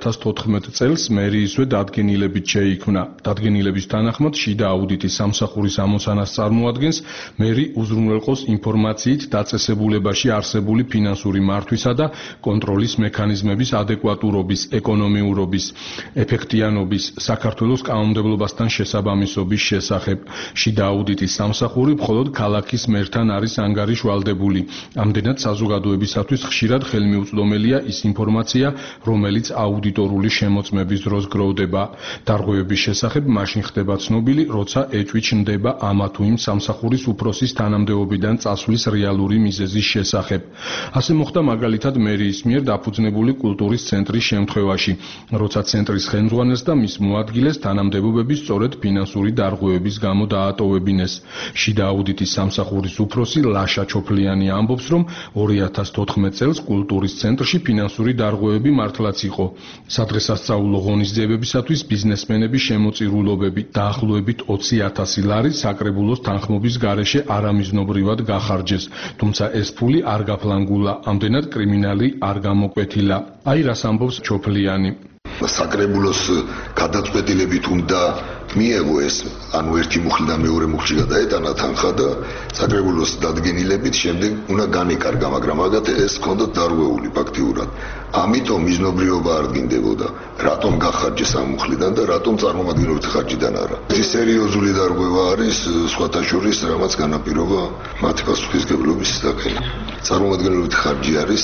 2014 წელს მერიისვე დადგენილებით შეიქმნა. დადგენილების თანახმად შიდა აუდიტის სამსახურის ამოცანას წარმოადგენს მერი უზრუნველყოს ინფორმაციით დაწესებულებაში არსებული ფინანსური მართვისა და კონტროლის მექანიზმების ადეკვატურობის, ეკონომიურობის, ეფექტიანობის, საქართველოს კანონმდებლობასთან შესაბამისობის შესახებ. შიდა აუდიტის სამსახური მხოლოდ ქალაქის მერთან არის ანგარიშვალდებული. ამდენად საზოგადოებისათვის ხშირად ხელმიუწვდომელია ის ინფორმაცია, რომელიც აუდიტორული შემოწმების დროს გროვდება. დარღვევების შესახებ მაშინ ხდება ცნობილი, როცა ეჭვი ჩნდება ამა თუ იმ სამსახურის უფროსის თანამდებობიდან წასვლის რეალური მიზეზის შესახებ. ასე მოხდა მაგალითად მერიის მიერ დაფუძნებული კულტურის ცენტრის შემთხვევაში, როცა ცენტრის ხელმძღვანელს და მის მოადგილეს თანამდებობები სწორედ ფინანსური დარღვევების გამო დაატოვებინეს. შიდა აუდიტის სამსახურის უფროსი ლაშა ჩოფლიანი ამბობს, რომ 2014 წელს კულტურის ცენტრში ფინანსური დარღვევები მართლაც იყო. სადღესასწაულო ღონისძიებებისათვის ბიზნესმენების შემოწირულობები დაახლოებით 20,000 ლარი საკრებულოს თანხმობის გარეშე არამიზნობრივად გახარჯეს, თუმცა ეს ფული არ გაფლანგულა, ამდენად კრიმინალი არ გამოკვეთილა. აი რას ამბობს ჩოფლიანი. საკრებულოს გადაწყვეტილებით უნდა მიეღო ეს, ანუ ერთი მუხლი და მეორე მუხლი გადაეტანა თანხა და საკრებულოს დადგენილებით შემდეგ უნდა განეკარგა, მაგრამ აგათ ეს ჰქონდათ დარღვეული ფაქტიურად. ამიტომ მიზნობრიობა არ დგინდებოდა, რატომ გახარჯეს ამ მუხლიდან და რატომ წარმომადგენლობითი ხარჯიდან არა. ეს სერიოზული დარღვევა არის, სხვათა შორის რამაც განაპირობა მათი პასუხისმგებლობის საკითხი. წარმომადგენლობითი ხარჯი არის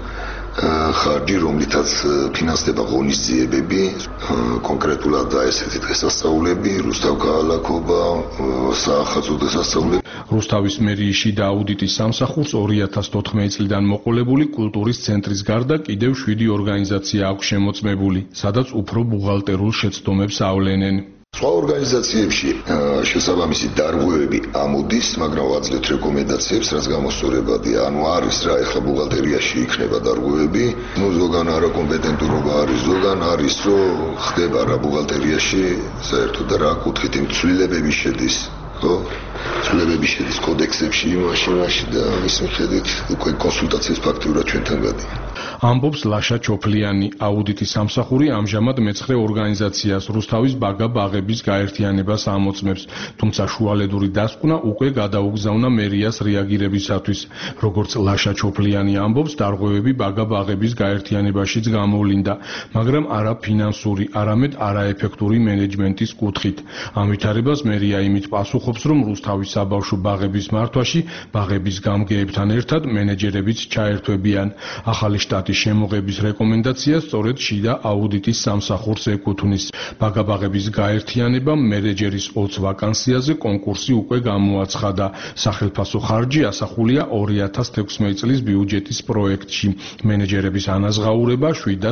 ხარჯი, რომლითაც ფინანსდება ღონისძიებები, კონკრეტულად და ესეთი დღესასწაულები, რუსთავ-ქალაქობა, საახალწლო დღესასწაულები. რუსთავის მერიის შიდა აუდიტის სამსახურს 2014 წლიდან მოყოლებული კულტურის ცენტრის გარდა კიდევ 7 ორგანიზაცია აქვს შემოწმებული, სადაც უფრო ბუღალტერულ შეცდომებს ავლენენ. სხვა ორგანიზაციებში შესაბამისი დარღვევები ამოდის, მაგრამ ვაძლევთ რეკომენდაციებს, რაც გამოსწორებადია. ანუ არის რა, ეხლა ბუღალტერიაში იქნება დარღვევები, ზოგან არაკომპეტენტურობა არის, ზოგან არის, რომ ხდება რა ბუღალტერიაში, საერთოდ რა კუთხით იმ ცვლილებები შედის, ხო? ცვლილებები შედის კოდექსებში, იმაში და მის მიხედვით უკვე კონსულტაციას ფაქტიურად ჩვენთან გადიან. ამბობს ლაშა ჩოფლიანი. აუდიტის სამსახური ამჟამად მეცხრე ორგანიზაციას რუსთავის ბაგა-ბაღების გაერთიანებას ამოწმებს, თუმცა შუალედური დასკვნა უკვე გადაუგზავნა მერიას რეაგირებისათვის. როგორც ლაშა ჩოფლიანი ამბობს, დარღვევები ბაგა-ბაღების გაერთიანებაშიც გამოვლინდა, მაგრამ არა ფინანსური, არამედ არაეფექტური მენეჯმენტის კუთხით. ამ ვითარებას მერია იმით პასუხობს, რომ რუსთავის საბავშვო ბაღების მართვაში ბაღების გამგეებთან ერთად მენეჯერებიც ჩაერთვებიან. ახალი შტატის შემოღების რეკომენდაცია სწორედ შიდა აუდიტის სამსახურს ეკუთვნის. ბაგა-ბაღების გაერთიანებამ მენეჯერის 20 ვაკანსიაზე კონკურსი უკვე გამოაცხადა. სახელმწიფო ხარჯი ასახულია 2016 წლის ბიუჯეტის პროექტში. მენეჯერების ანაზღაურება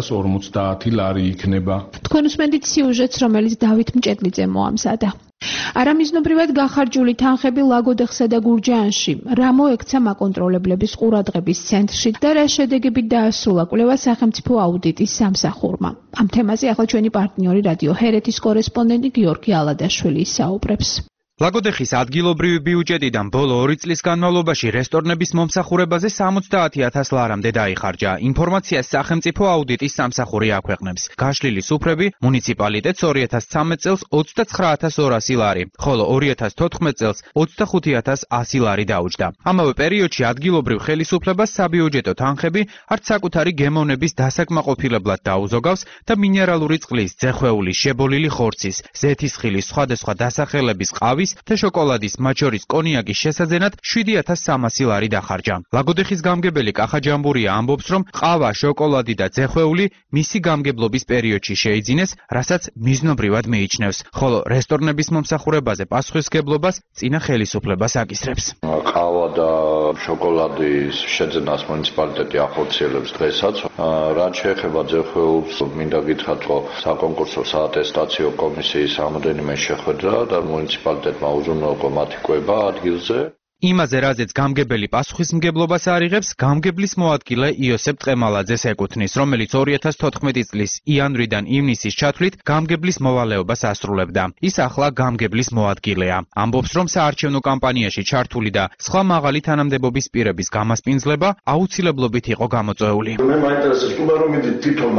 750 ლარი იქნება. თქვენ უსმენთ სიუჟეტს, რომელიც დავით მჭედლიძე მოამზადა. არამიზნობრივად გახარჯული თანხები ლაგოდეხსა და გურჯაანში რა მოექცა მაკონტროლებლების ყურადღების ცენტრში და რა შედეგებით დაასრულა კვლევა სახელმწიფო აუდიტის სამსახურმა. ამ თემაზე ახლა ჩვენი პარტნიორი რადიო ჰერეთის კორესპონდენტი გიორგი ალადაშვილი ისაუბრებს. ლაგოდეხის ადგილობრივი ბიუჯეტიდან ბოლო 2 წლის განმავლობაში რესტორნების მომსახურებაზე 70,000 ლარამდე დაიხარჯა. ინფორმაციას სახელმწიფო აუდიტის სამსახური აქვეყნებს. გაშლილი სუფრები მუნიციპალიტეტს 2013 წელს 29,200 ლარი, ხოლო 2014 წელს 25,100 ლარი დაუჯდა. ამავე პერიოდში ადგილობრივ ხელისუფლებას საბიუჯეტო თანხები არც საკუთარი გემოვნების დასაკმაყოფილებლად დაუზოგავს და მინერალური წყლის, ძეხვეულის, შებოლილი ხორცის, ზეთისხილის სხვადასხვა დასახელების ყავის და შოკოლადის, მათ შორის კონიაკის შესაძენად 7,300 ლარი დახარჯა. ლაგოდეხის გამგებელი კახა ჯამბურია ამბობს, რომ ყავა, შოკოლადი და ძეხვეული მისი გამგებლობის პერიოდში შეიძინეს, რასაც მიზნობრივად მიიჩნევს, ხოლო რესტორნების მომსახურებაზე პასუხისმგებლობას წინა ხელისუფლებას აკისრებს. ყავა და შოკოლადის შეძენას მუნიციპალიტეტი ახორციელებს დღესაც. რაც შეეხება ძეხვეულს, მინდა გითხრათ, რომ საკონკურსო საატესტაციო კომისიის რამოდენიმე შეხვედრა და მუნიციპალიტეტმა უზრუნველყო მათი კვება ადგილზე. იმაზე, რაზეც გამგებელი პასუხისმგებლობას არიღებს, გამგებლის მოადგილე იოსებ ტყემალაძეს ეკუთვნის, რომელიც 2014 წლის იანვრიდან ივნისის ჩათვლით გამგებლის მოვალეობას ასრულებდა. ის ახლა გამგებლის მოადგილეა. ამბობს, რომ საარჩევნო კამპანიაში ჩართული და სხვა მაღალი თანამდებობის პირების გამასპინძლება აუცილებლობით იყო გამოწვეული. მე მაინტერესებს, რომ მიდი თვითონ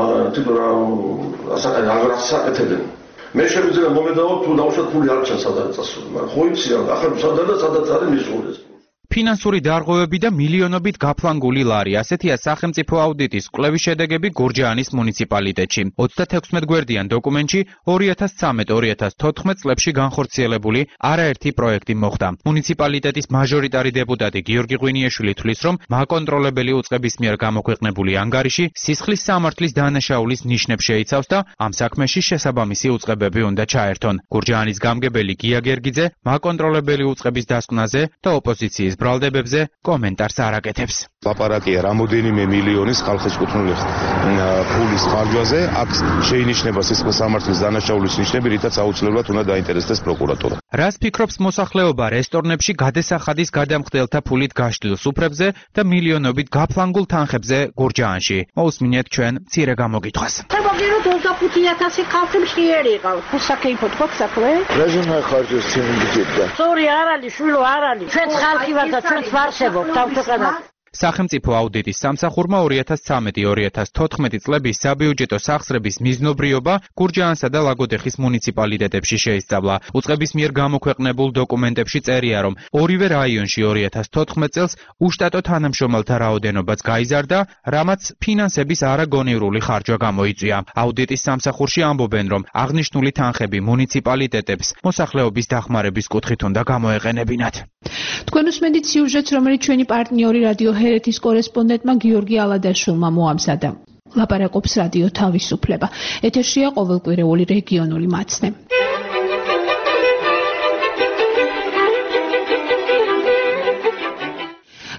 ასაკეთებდნენ. მე შემიძლია მომედავო თუ დავუშვათ ფული არ ჩანს სადაც წასული, მაგრამ ხო იცი რა, ახლა სადაც არის მისული. ფინანსური დარღვევები და მილიონობით გაფლანგული ლარი. ასეთია სახელმწიფო აუდიტის კვლევის შედეგები გურჯაანის მუნიციპალიტეტში. 36 გვერდიან დოკუმენტში 2013-2014 წლებში განხორციელებული არაერთი პროექტი მოხდა. მუნიციპალიტეტის მაჟორიტარი დეპუტატი გიორგი ღვინიაშვილი თვლის, რომ მაკონტროლებელი უწყების მიერ გამოქვეყნებული ანგარიში სისხლის სამართლის დანაშაულის ნიშნებს შეიცავს და ამ საქმეში შესაბამისი უწყებები უნდა ჩაერთონ. გურჯაანის გამგებელი გია გერგიძე მაკონტროლებელი უწყების დასკვნაზე და ოპოზიციის ბრალდებებზე კომენტარს არ აკეთებს. ლაპარაკია რამოდენიმე მილიონის ხალხის კუთვნილი ფულის ხარჯვაზე, აქ შეინიშნება სისხლის სამართლის დანაშაულის ნიშნები, რითაც აუცილებლად უნდა დაინტერესდეს პროკურატურა. რას ფიქრობს მოსახლეობა რესტორნებში გადასახადის გადამხდელთა ფულით გაშლილ სუფრებზე და მილიონობით გაფლანგულ თანხებზე გურჯაანში? მოусმინეთ ჩვენ მცირე გამოგითხვას. მოგიეროთ 25,000 ხალხი მშიერი ყავს. საკეიფოდ გვაქვს საქმე? რეჟიმი ხარჯებს ჩემი ბიუჯეტიდან. სწორი არ არის, შვილო არ არის. ჩვენ ხალხი ვართ და ჩვენც ვარსებობთ ამ ქვეყანას. სახელმწიფო აუდიტის სამსახურმა 2013-2014 წლების საბიუჯეტო სახსრების მიზნობრიობა გურჯაანსა და ლაგოდეხის მუნიციპალიტეტებში შეისწავლა. უწყების მიერ გამოქვეყნებულ დოკუმენტებში წერია, რომ ორივე რაიონში 2014 წელს უშტატო თანამშრომელთა რაოდენობაც გაიზარდა, რამაც ფინანსების არაგონივრული ხარჯვა გამოიწვია. აუდიტის სამსახურში ამბობენ, რომ აღნიშნული თანხები მუნიციპალიტეტებს მოსახლეობის დახმარების კუთხით უნდა გამოეყენებინათ. თქვენ უსმენთ სიუჟეტს, რომელიც ჩვენი პარტნიორი რადიო ჰერეთის კორესპონდენტმა გიორგი ალადაშვილმა მოამზადა. ლაპარაკობს რადიო თავისუფლება. ეთერშია ყოველკვირეული რეგიონული მაცნე.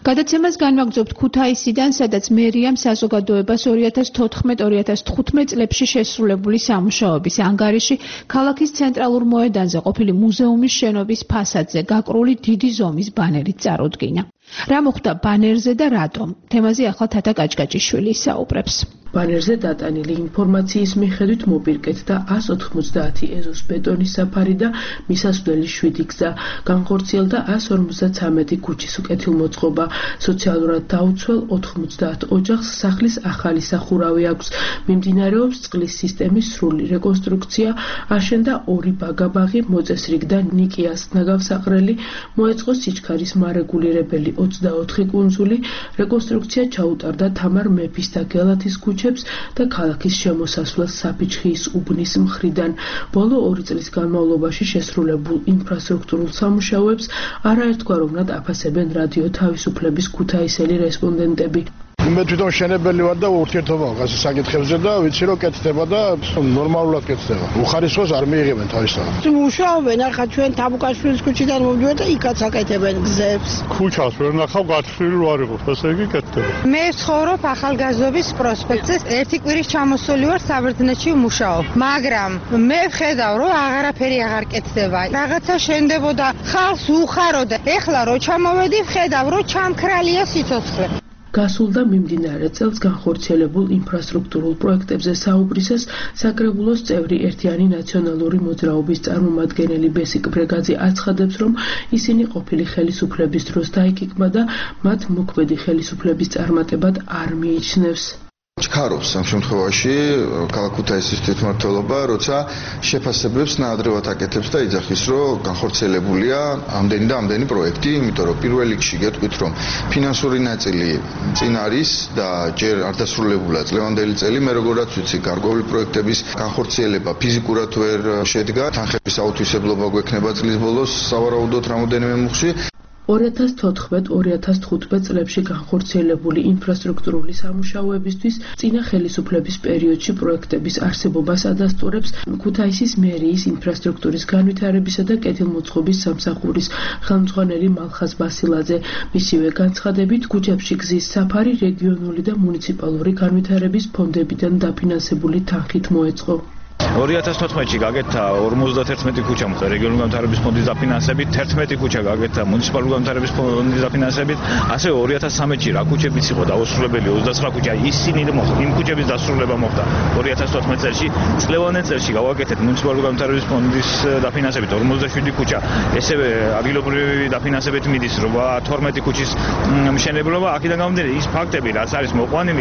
გადაცემას განვაგრძობთ ქუთაისიდან, სადაც მერიამ საზოგადოებას 2014-2015 წლებში შესრულებული სამუშაოების ანგარიში ქალაქის ცენტრალურ მოედანზე ყოფილი მუზეუმის შენობის ფასადზე გაკრული დიდი ზომის ბანერით წარუდგინა. რა მოხდა ბანერზე და რატომ? თემაზე ახლა თათა კაჭკაჭიშვილი საუბრებს. ბანერზე დატანილი ინფორმაციის მიხედვით მოპირკეთდა 190 ეზოს ბეტონის საფარი და მისასვლელი 7 გზა. განხორციელდა 153 ქუჩის უკეთილმოწყობა. სოციალურად დაუცველ 90 ოჯახს სახლის ახალი სახურავი აქვს. მიმდინარეობს წყლის სისტემის სრული რეკონსტრუქცია, აშენდა 2 ბაგაბაღი, მოწესრიგდა ნიკიას ნაგავსაყრელი, მოეწყო სიჩქარის მარეგულირებელი 24 კუნძული, რეკონსტრუქცია ჩაუტარდა თამარ მეფის და გელათის ქუჩა და ქალაქის შემოსასვლელს საფიჩხის უბნის მხრიდან. ბოლო 2 წლის განმავლობაში შესრულებულ ინფრასტრუქტურულ სამუშაოებს არაერთგვაროვნად აფასებენ რადიო თავისუფლების ქუთაისელი რესპონდენტები. მე თვითონ შენებელი ვარ და ურთიერთობა ვყავს საკითხებზე და ვიცი რომ კეთდება და ნორმალურად კეთდება. უხარისხოს არ მიიღებენ თავისთავად. მუშაობენ ახლა ჩვენ თაბუკაშვილის ქუჩიდან მოვიდივართ და იქაც აკეთებენ გზებს. ქუჩას ვერ ნახავ გათვლილი ვარ იყო, ასე იგი კეთდება. მე ვცხოვრობ ახალგაზრდობის პროსპექტზე, 1 კვირის ჩამოსული ვარ საბერძნეთში ვმუშაობ. მაგრამ მე ვხედავ რომ აღარაფერი აღარ კეთდება. რაღაცა შენდებოდა, ხალხს უხაროდა. ეხლა რო ჩამოვედი ვხედავ რომ ჩამქრალია სიცოცხლე. გასულ და მიმდინარე წელს განხორციელებულ ინფრასტრუქტურულ პროექტებზე საუბრისას საკრებულოს წევრი ერთიანი ნაციონალური მოძრაობის წარმომადგენელი ბესიკ ბრეგაძე აცხადებს, რომ ისინი ყოფილი ხელისუფლების დროს დაიკიკმა და მათ მოქმედი ხელისუფლების წარმატებად არ მიიჩნევს. ჩქარობს ამ შემთხვევაში ქალაქ ქუთაისის თვითმმართველობა, როცა შეფასებებს ნაადრევად აკეთებს და იძახის, რომ განხორციელებულია ამდენი და ამდენი პროექტი, იმიტომ რომ პირველ რიგში გეტყვით, რომ ფინანსური ნაწილი წინ არის და ჯერ არ დასრულებულა წლევანდელი წელი, მე როგორაც ვიცი, გარკვეული პროექტების განხორციელება ფიზიკურად ვერ შედგა, თანხების აუთვისებლობა გვექნება წლის ბოლოს სავარაუდოდ რამოდენიმე მუხში. 2014-2015 წლებში განხორციელებული ინფრასტრუქტურული სამუშაოებისთვის წინა ხელისუფლების პერიოდში პროექტების არსებობას ადასტურებს ქუთაისის მერიის ინფრასტრუქტურის განვითარებისა და კეთილმოწყობის სამსახურის ხელმძღვანელი მალხაზ ბასილაძე. მისივე განცხადებით, ქუჩებში გზის საფარი რეგიონული და მუნიციპალური განვითარების ფონდებიდან დაფინანსებული თანხით მოეწყო. 2014-ში გაკეთდა 51 ქუჩა რეგიონული განვითარების ფონდის დაფინანსებით, 11 ქუჩა გაკეთდა მუნიციპალური განვითარების ფონდის დაფინანსებით, ასევე 2013-ში რა ქუჩებიც იყო დაუსრულებელი 29 ქუჩა, ისინი მოხდა, იმ ქუჩების დასრულება მოხდა 2014 წელში, წლევანდელ წელში გავაკეთეთ მუნიციპალური განვითარების ფონდის დაფინანსებით 47 ქუჩა, ესევე ადგილობრივი დაფინანსებით მიდის 12 ქუჩის მშენებლობა. აქედან გამომდინარე ის ფაქტები, რაც არის მოყვანილი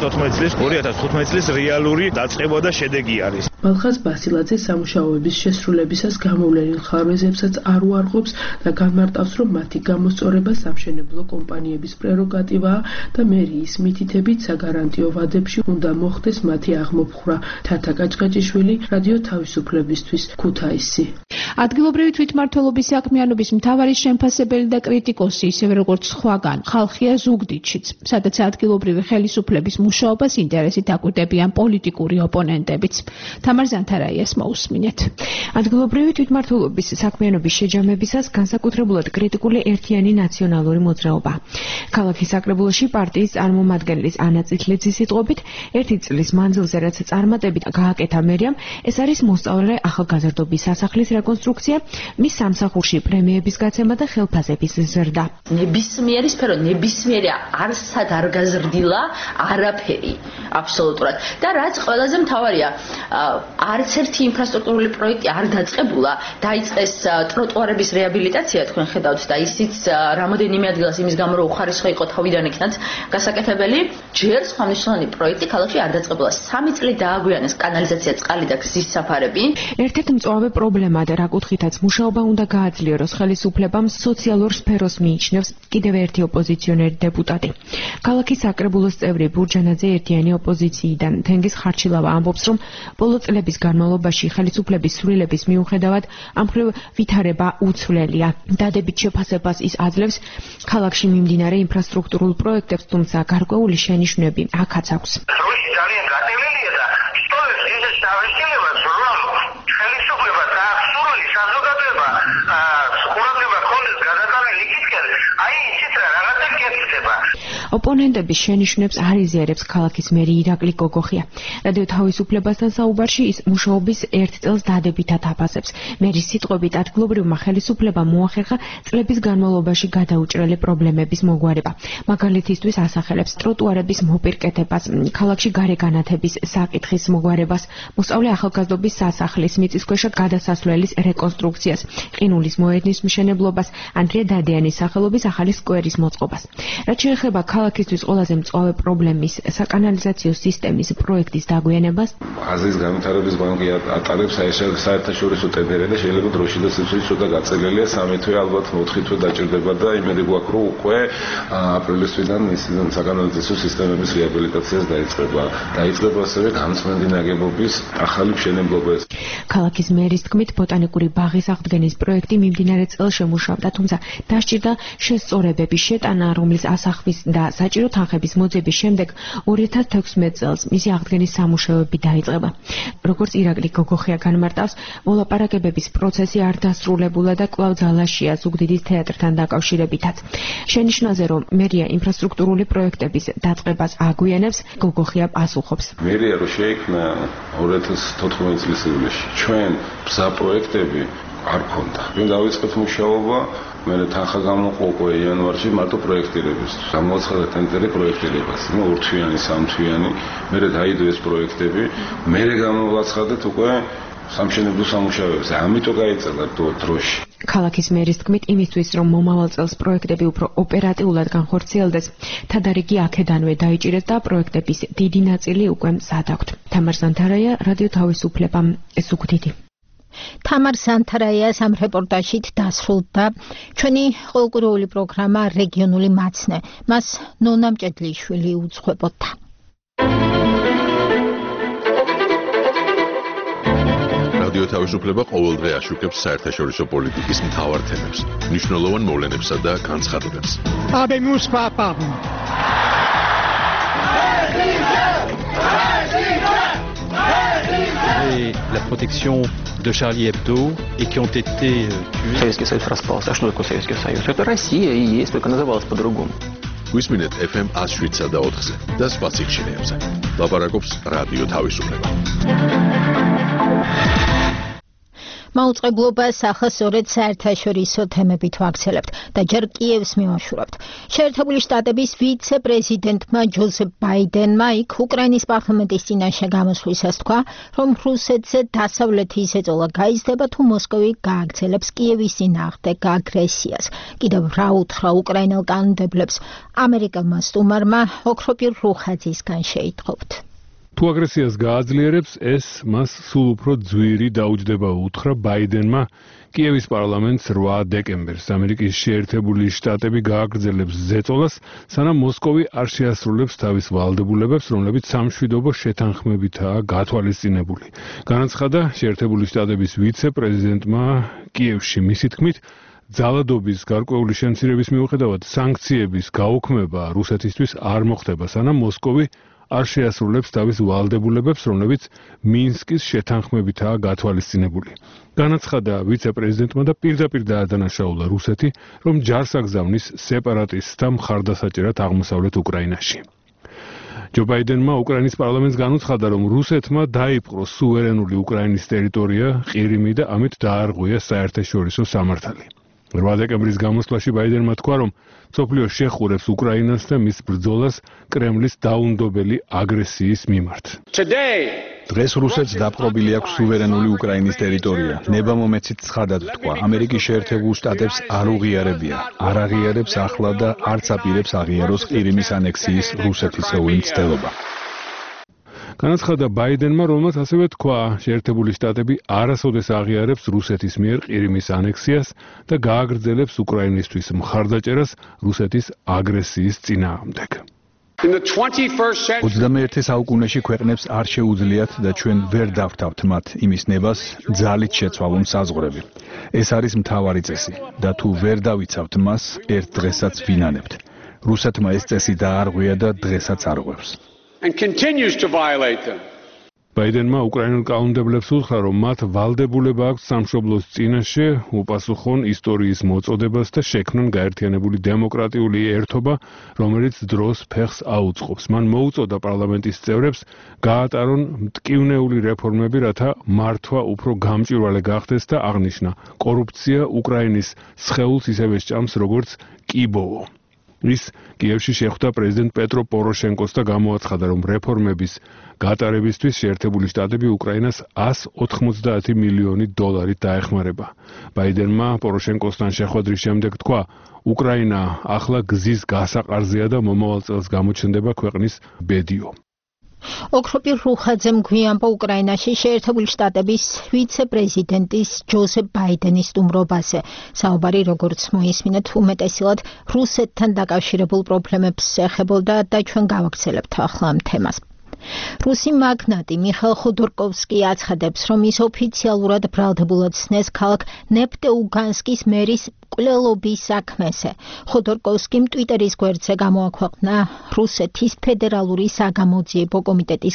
2015 წლის რეალური დაწყება და შედეგი არის. მალხაზ ბასილაძე სამუშაოების შესრულებისას გამოვლენილ ხარვეზებსაც არ უარყოფს და განმარტავს, რომ მათი გამოსწორება სამშენებლო კომპანიების პრეროგატივაა და მერიის მითითებით საგარანტიო ვადებში უნდა მოხდეს მათი აღმოფხვრა. თათა კაჭკაჭიშვილი, რადიო თავისუფლებისთვის, ქუთაისი. ადგილობრივი თვითმმართველობის საქმიანობის მთავარი შემფასებელი და კრიტიკოსი, ისევე როგორც სხვაგან, ხალხია ზუგდიდშიც, სადაც ადგილობრივი ხელისუფლების მუშაობას ინტერესით აკვირდებიან პოლიტიკური ოპონენტებიც. თამარ ზანთარაიას მოусმინეთ. ადგილობრივი თვითმმართველობის საქმიანობის შეჯამებისას განსაკუთრებულად კრიტიკული ერთიანი ნაციონალური მოძრაობა. ქალაქის საკრებულოში პარტიის წარმომადგენლის ანა წითლიძის სიტყვებით, 1 წლის მანძილზე რაც წარმატებით გააკეთა მერიამ, ეს არის მოსწავლე ახალგაზრდობის სასახლის რეკონსტრუქცია, მის სამსახურში პრემიების გაცემა და ხელფასების ზრდა. ნებისმიერი სფერო, ნებისმიერი არსად არ გაზრდილა არაფერი აბსოლუტურად. და რაც ყველაზე მთავარია, არც ერთი ინფრასტრუქტურული პროექტი არ დაწყებულა, დაიწყეს ტროტუარების რეაბილიტაცია, თქვენ ხედავთ და ისიც რამოდენიმე ადგილას იმის გამო რომ უხარისხო იყო თავიდან იქნათ გასაკეთებელი, ჯერ სხვა მნიშვნელოვანი პროექტი ქალაქში არ დაწყებულა. 3 წელი დააგვიანეს კანალიზაცია, წყალი და გზის საფარები. ერთ-ერთი მწვავე პრობლემა და რა კუთხითაც მუშაობა უნდა გააძლიეროს ხელისუფლებამ სოციალურ სფეროს მიიჩნევს კიდევ ერთი ოპოზიციონერი დეპუტატი. ქალაქის საკრებულოს წევრი ბურჯანაძე ერთიანი ოპოზიციიდან თენგიზ ხარჩილავა ამბობს, რომ ბოლო წლების განმავლობაში ხელისუფლების სრულების მიუხედავად ამ მხრივ ვითარება უცვლელია. დადებით შეფასებას ის აძლევს ქალაქში მიმდინარე ინფრასტრუქტურულ პროექტებს, თუმცა გარკვეული შენიშვნები აქაც აქვს. რუსი ძალიან გატევლილია და სტოლებს ისე შევეშილებას, რომ ხელისუფლება და სრული საზოგადოება ყურადღება ქონდეს გადატანილი იქითკენ, აი ისიც რაღაცა კი ხდება. ოპონენტების შენიშვნებს არ იზიარებს ქალაქის მერი ირაკლი გოგოხია. რადიო თავისუფლებასთან საუბარში ის მუშაობის 1 წელს დადებითად აფასებს. მერის სიტყვებით ადგილობრივმა ხელისუფლებამ მოახერხა წლების განმავლობაში გადაუჭრელი პრობლემების მოგვარება. მაგალითისთვის ასახელებს ტროტუარების მოპირკეთებას, ქალაქში გარეგანათების საკითხის მოგვარებას, მოსწავლე ახალგაზრდობის სასახლის მიწისქვეშა გადასასვლელის რეკონსტრუქციას, ყინულის მოედნის მშენებლობას, ანდრია დადიანის სახელობის ახალი სკვერის მოწყობას. რაც შეეხება ქალაქისთვის ყველაზე მწვავე პრობლემის საკანალიზაციო სისტემის პროექტის დაგვიანებას, აზრის განვითარების ბანკი ატარებს საერთაშორისო ტენდერები და შეიძლება დროში და სიცოცხლე ცოტა გაწელილია 3 თვე ალბათ 4 თვე დაჭირდება და იმედი გვაქვს რომ უკვე აპრილის თვიდან ის საკანალიზაციო სისტემების რეაბილიტაციას დაიწყება. დაიწყება ასევე განწმენდი ნაგებობის ახალი მშენებლობა. ქალაქის მერის თქმით, ბოტანიკური ბაღის აღდგენის პროექტი მიმდინარე წელს შემუშავდა, თუმცა დასჭირდა შესწორებების შეტანა, რომლის ასახვის და საჭირო თანხების მოძების შემდეგ 2016 წელს მისი აღდგენის სამუშაოები დაიწყება. როგორც ირაკლი გოგოხია განმარტავს, მოლაპარაკებების პროცესი არ დასრულებულა და კვლავ ძალაშია ზუგდიდის თეატრთან დაკავშირებითაც. შენიშვნაზე, რომ მერია ინფრასტრუქტურული პროექტების დაწყებას აგვიანებს, გოგოხია პასუხობს. მერია რო შეიქმნა 2014 წლის ივლისში, ჩვენ ბზა პროექტები არ ქონდა. ჩვენ დავიწყეთ მუშაობა, მე თანხა გამოყო იანვარში მარტო პროექტირების. გამოაცხადა ტენდერი პროექტირებას, 2 თვიანი, 3 თვიანი, მე დაიდო ეს პროექტები, მე გამოვაცხადეთ უკვე სამშენებლო სამუშაოებზე. ამიტომ გაიწელა დროში. ქალაქის მერის თქმით, იმისთვის, რომ მომავალ წელს პროექტები უფრო ოპერატიულად განხორციელდეს, თადარიგი აქედანვე დაიჭირეს და პროექტების დიდი ნაწილი უკვე მზად აქვთ. თამარ სანთარაია, რადიო თავისუფლება, ზუგდიდი. თამარ სანთარაიას ამ რეპორტაჟით დასრულდა ჩვენი ყოველკვირეული პროგრამა რეგიონული მაცნე. მას ნონა მჭედლიშვილი უძღვებოდა. რადიო თავისუფლება ყოველდღე აშუქებს საერთაშორისო პოლიტიკის მთავარ თემებს, მნიშვნელოვან მოვლენებსა და განცხადებებს. La protection de Charlie Hebdo et qui ont été tués. Советский Союз распался. А что такое Советский Союз? Это Россия и есть, только называлась по-другому. Გვისმინეთ FM 107 და 4-ზე და სხვა სიგნალებზე. ლაპარაკობს რადიო თავისუფლება. მაუწყებლობას ახასორეთ საერთაშორისო თემებით ვაქცელებთ და ჯერ კიევს მივაშურებთ. შეერთებული შტატების ვიცე-პრეზიდენტმა ჯოზეფ ბაიდენმა იქ უკრაინის პარლამენტის წინაშე გამოსვლისას თქვა, რომ რუსეთზე დასავლეთის ეწოლა გაიზრდება თუ მოსკოვი გააგრძელებს კიევის წინააღმდეგ აგრესიას. კიდევ რა უთხრა უკრაინელ კანონმდებლებს ამერიკელმა სტუმარმა ოქროპირ რუხაძისგან შეიტყობთ. თუ აგრესიას გააძლიერებს, ეს მას სულ უფრო ძვირი დაუჯდება უთხრა ბაიდენმა კიევის პარლამენტს 8 დეკემბერს. ამერიკის შეერთებული შტატები გააგრძელებს ზეწოლას, სანამ მოსკოვი არ შეასრულებს თავის ვალდებულებებს, რომლებიც სამშვიდობო შეთანხმებითაა გათვალისწინებული. განაცხადა შეერთებული შტატების ვიცე-პრეზიდენტმა კიევში მისი თქმით, ძალადობის გარკვეული შემცირების მიუხედავად სანქციების გაუქმება რუსეთისთვის არ მოხდება, სანამ მოსკოვი არ შეასრულებს თავის ვალდებულებებს, რომლებიც მინსკის შეთანხმებითაა გათვალისწინებული. განაცხადა ვიცე-პრეზიდენტმა და პირდაპირ დაადანაშაულა რუსეთი, რომ ჯარს აგზავნის სეპარატისტთა მხარდასაჭერად აღმოსავლეთ უკრაინაში. ჯო ბაიდენმა უკრაინის პარლამენტს განუცხადა, რომ რუსეთმა დაიპყრო სუვერენული უკრაინის ტერიტორია, ყირიმი და ამით დაარღვია საერთაშორისო სამართალი. 8 დეკემბრის გამოსვლაში ბაიდენმა თქვა, რომ მსოფლიო შეხურებს უკრაინას და მის ბრძოლას კრემლის დაუნდობელი აგრესიის მიმართ. დღეს რუსეთს დაპყრობილი აქვს სუვერენული უკრაინის ტერიტორია. ნებამომეცით ცხადად თქვა, ამერიკის შეერთებულ შტატებს არ უღიარებია, არ აღიარებს ახლა და არც აპირებს აღიაროს ყირიმის ანექსიის რუსეთისეული მცდელობა. განაცხადა ბაიდენმა, რომელმაც ასევე თქვა, შეერთებული შტატები არასოდეს აღიარებს რუსეთის მიერ ყირიმის ანექსიას და გააგრძელებს უკრაინისთვის მხარდაჭერას რუსეთის აგრესიის წინააღმდეგ. 21 საუკუნეში ქვეყნებს არ შეუძლიათ და ჩვენ ვერ დავთავთ მათ იმის ნებას ძალით შეცვალონ საზღვრები. ეს არის მთავარი წესი და თუ ვერ დავიცავთ მას, ერთ დღესაც ვინანებთ. რუსეთმა ეს წესი დაარღვია და დღესაც არღვევს. ბაიდენმა უკრაინულ კანონმდებლებს უთხრა, რომ მათ ვალდებულება აქვს სამშობლოს წინაშე უპასუხონ ისტორიის მოწოდებას და შექმნან გაერთიანებული დემოკრატიული ერთობა, რომელიც დროს ფეხს აუწყობს. მან მოუწოდა პარლამენტის წევრებს გაატარონ მტკივნეული რეფორმები, რათა მართვა უფრო გამჭვირვალე გახდეს და აღნიშნა, კორუფცია უკრაინის სხეულს ისევე სჭამს, როგორც კიბოვო. ის კიევში შეხვდა პრეზიდენტ პეტრო პოროშენკოს და გამოაცხადა, რომ რეფორმების გატარებისთვის შეერთებული შტატები უკრაინას 190 მილიონი დოლარით დაეხმარება. ბაიდენმა პოროშენკოსთან შეხვედრის შემდეგ თქვა, უკრაინა ახლა გზის გასაყარზეა და მომავალ წელს გამოჩნდება ქვეყნის ბედიო. ოქროპირ რუხაძემ გვიანბა უკრაინაში შეერთებული შტატების ვიცე-პრეზიდენტის ჯოზეფ ბაიდენის სტუმრობაზე. საუბარი, როგორც მოისმინეთ, უმეტესად რუსეთთან დაკავშირებულ პრობლემებს ეხებოდა და ჩვენ გავაგრძელებთ ახლა ამ თემას. რუსი მაგნატი მიხაილ ხოდორკოვსკი აცხადებს, რომ ის ოფიციალურად ბრალდებულად ცნეს ქალაქ ნეფტეუგანსკის მერის მკვლელობის საქმეზე. ხოდორკოვსკიმ ტვიტერის გვერდზე გამოაქვეყნა რუსეთის ფედერალური საგამოძიებო კომიტეტის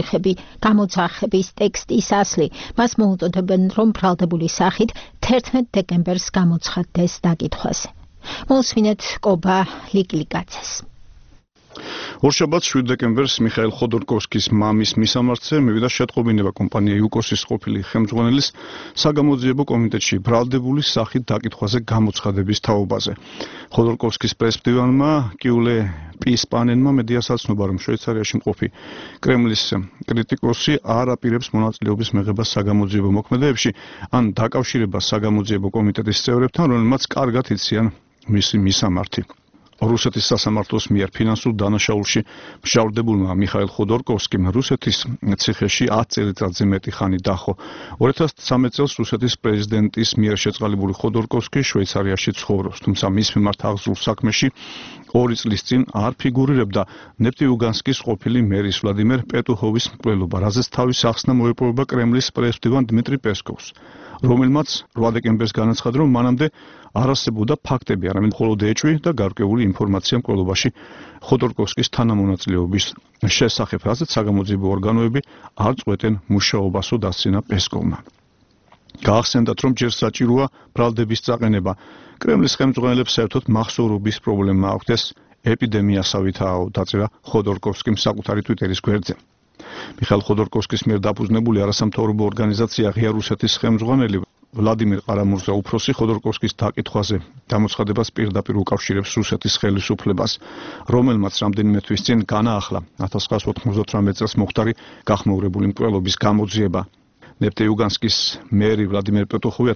გამოძახების ტექსტის ასლი. მას მოუწოდებენ, რომ ბრალდებული სახით 11 დეკემბერს გამოცხადდეს დაკითხვაზე. მოусმინეთ კობა ლიკლიკაძეს. ორშაბათს 7 დეკემბერს მიხაილ ხოდორკოვსკის მამის მისამართზე მივიდა შეტყობინება კომპანია იუკოსის ყოფილი ხელმძღვანელის საგამოძიებო კომიტეტში ბრალდებული სახით დაკითხვაზე გამოცხადების თაობაზე. ხოდორკოვსკის პრესმდივანმა კიულე პისპანენმა მედიას აცნობა, რომ შვეიცარიაში მყოფი კრემლის კრიტიკოსი არ აპირებს მონაწილეობის მიღებას საგამოძიებო მოქმედებებში ან დაკავშირებას საგამოძიებო კომიტეტის წევრებთან, რომელმაც კარგად იციან მისი მისამართი. რუსეთის სასამართლოს მიერ ფინანსურ დანაშაულში მშავდებულმა მიხაილ ხოდორკოვსკიმ რუსეთის ციხეში 10 წელიწადზე მეტი ხანი დახო. 2013 წელს რუსეთის პრეზიდენტის მიერ შეწყალებული ხოდორკოვსკი შვეიცარიაში ცხოვრობს, თუმცა მის მიმართ აღზრულ საქმეში 2 წლის წინ არ ფიგურირებდა ნეფტიუგანსკის ყოფილი მერის ვლადიმერ პეტუჰოვის მკვლელობა, რაზეც თავის ახსნა მოეპოვება კრემლის პრესმდივან დმიტრი პესკოვს, რომელმაც 8 დეკემბერს განაცხადა, რომ მანამდე არ არსებობდა ფაქტები, არამედ მხოლოდ ეჭვი და გარკვეული ინფორმაცია მკვლელობაში ხოდორკოვსკის თანამონაწილეობის შესახებ, რაზეც საგამოძიებო ორგანოები არ წყვეტენ მუშაობასო დასცინა პესკოვმა. გაახსენდათ, რომ ჯერ საჭიროა ბრალდების წაყენება. კრემლის ხელმძღვანელებს საერთოდ მახსოვრობის პრობლემა აქვთ, ეპიდემიასავითაა დაწერა ხოდორკოვსკიმ საკუთარი ტვიტერის გვერდზე. მიხაილ ხოდორკოვსკის მიერ დაფუძნებული არასამთავრობო ორგანიზაცია ღია რუსეთის ხელმძღვანელი ვლადიმერ ყარამურზა უფროსი ხოდორკოვსკის დაკითხვაზე გამოცხადებას პირდაპირ უკავშირებს რუსეთის ხელისუფლებას, რომელმაც რამდენიმე თვის წინ განაახლა 1998 წელს მომხდარი გახმაურებული მკვლელობის გამოძიება. ნეფტეუგანსკის მერი ვლადიმერ პეტუჰოვი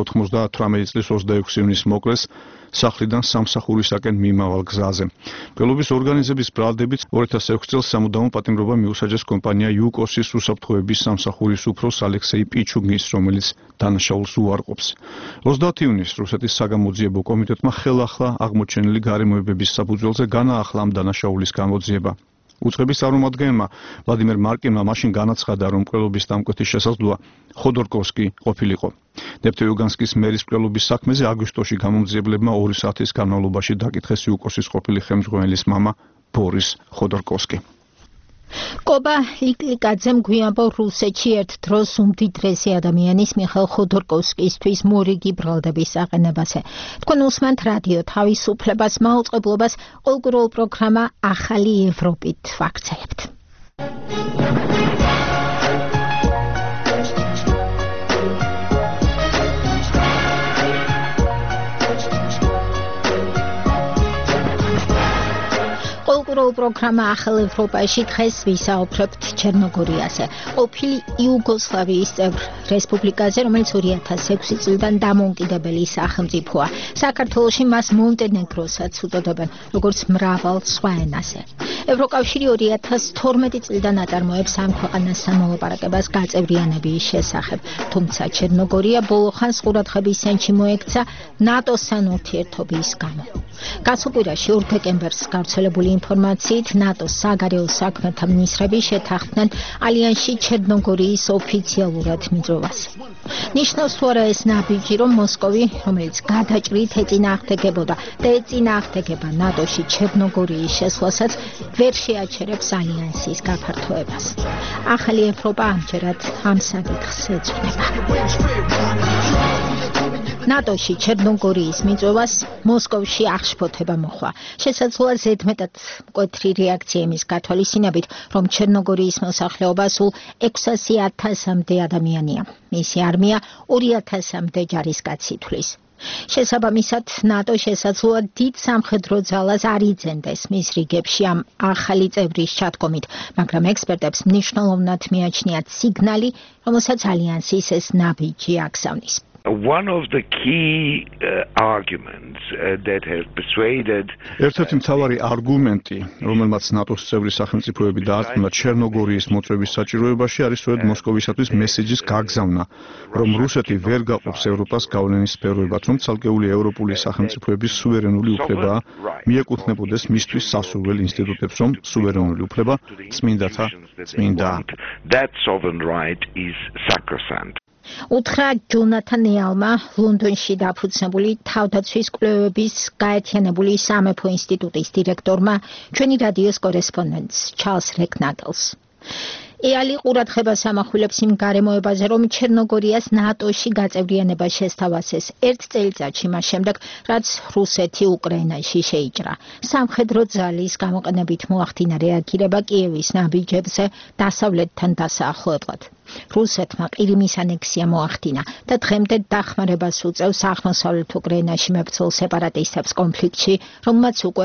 1998 წლის 26 ივნისს მოკლეს სახლიდან სამსახურისაკენ მიმავალ გზაზე. მკვლელობის ორგანიზების ბრალდებით 2006 წელს სამუდამო პატიმრობა მიუსაჯეს კომპანია იუკოსის უსაფრთხოების სამსახურის უფროს ალექსეი პიჩუგის, რომელიც დანაშაულს უარყოფს. 30 ივნისს რუსეთის საგამოძიებო კომიტეტმა ხელახლა აღმოჩენილი გარემოებების საფუძველზე განაახლა ამ დანაშაულის გამოძიება. უწყების წარმომადგენელმა ვლადიმერ მარკინმა მაშინ განაცხადა, რომ მკვლელობის დამკვეთის შესაძლოა ხოდორკოვსკი ყოფილიყო. ნეფტეუგანსკის მერის მკვლელობის საქმეზე აგვისტოში გამომძიებლებმა 2 საათის განმავლობაში დაკითხეს იუკოსის ყოფილი ხელმძღვანელის მამა ბორის ხოდორკოვსკი. კობა ლიკლიკაძემ გვიანბა რუსეთში ერთ დროს უმდიდრესი ადამიანის მიხაილ ხოდორკოვსკისთვის მორიგი ბრალდების აყენებაზე. თქვენ უსმენთ რადიო თავისუფლებას, მაუწყებლობას, ყოველკვირეულ პროგრამა ახალი ევროპით ვაგრძელებთ. ყოველკვირეულ პროგრამა ახალ ევროპაში დღეს ვისაუბრებთ ჩერნოგორიაზე, ყოფილი იუგოსლავიის წევრ რესპუბლიკაზე, რომელიც 2006 წლიდან დამოუკიდებელი სახელმწიფოა. საქართველოში მას მონტენეგროსაც უწოდებენ, როგორც მრავალ სხვა ენაზე. ევროკავშირი 2012 წლიდან აწარმოებს ამ ქვეყანასთან მოლაპარაკებას გაწევრიანების შესახებ, თუმცა ჩერნოგორია ბოლო ხანს ყურადღების ცენტრში მოექცა ნატოსთან ურთიერთობის გამო. გასულ კვირაში 2 დეკემბერს გავრცელებული ინფორმაციით ნატოს საგარეო საქმეთა მინისტრები შეთანხმდნენ ალიანსში ჩერნოგორიის ოფიციალურად მიწვევას. ნიშნავს თუ არა ეს ნაბიჯი, რომ მოსკოვი, რომელიც გადაჭრით ეწინააღმდეგებოდა და ეწინააღმდეგება ნატოში ჩერნოგორიის შესვლასაც, ვერ შეაჩერებს ალიანსის გაფართოებას. ახალი ევროპა ამჯერად ამ საკითხს ეძღვნება. ნატოში ჩერნოგორიის მიწვევას მოსკოვში აღშფოთება მოხდა. შესაძლოა ზედმეტად მკვეთრი რეაქცია იმის გათვალისწინებით, რომ ჩერნოგორიის მოსახლეობა სულ 600,000-მდე ადამიანია. მისი არმია 2,000-მდე ჯარისკაცი თვლის. შესაბამისად, ნატო შესაძლოა დიდ სამხედრო ძალას არ იძენდეს მის რიგებში ამ ახალი წევრის ჩადგომით, მაგრამ ექსპერტებს მნიშვნელოვნად მიაჩნიათ სიგნალი, რომელსაც ალიანსის ეს ნაბიჯი აგზავნის. One of the key arguments that has persuaded ერთ-ერთი მთავარი არგუმენტი, რომელმაც ნატოს წევრი სახელმწიფოები დაარწმუნა ჩერნოგორიის მოწვევის საჭიროებაში, არის სწორედ მოსკოვისათვის მესეჯის გაგზავნა, რომ რუსეთი ვერ გაყოფს ევროპას გავლენის სფეროებად, რომ ცალკეული ევროპული სახელმწიფოების სუვერენული უფლებაა მიეკუთვნებოდეს მისთვის სასურველ ინსტიტუტებს, რომ სუვერენული უფლება წმინდათა წმინდაა. That sovereign right is sacrosanct. უთხრა ჯონათან ეალმა ლონდონში დაფუძნებული თავდაცვის კვლევების გაერთიანებული სამეფო ინსტიტუტის დირექტორმა ჩვენი რადიოს კორესპონდენტს ჩარლს რეკნატელს. ეალი ყურადღებას ამახვილებს იმ გარემოებაზე, რომ ჩერნოგორიას ნატოში გაწევრიანება შესთავაზეს 1 წელიწადში მას შემდეგ, რაც რუსეთი უკრაინაში შეიჭრა. სამხედრო ძალის გამოყენებით მოახდინა რეაგირება კიევის ნაბიჯებზე დასავლეთთან დასაახლებლად. რუსეთმა ყირიმის ანექსია მოახდინა და დღემდე დახმარებას უწევს აღმოსავლეთ უკრაინაში მებრძოლ სეპარატისტებს კონფლიქტში, რომელმაც უკვე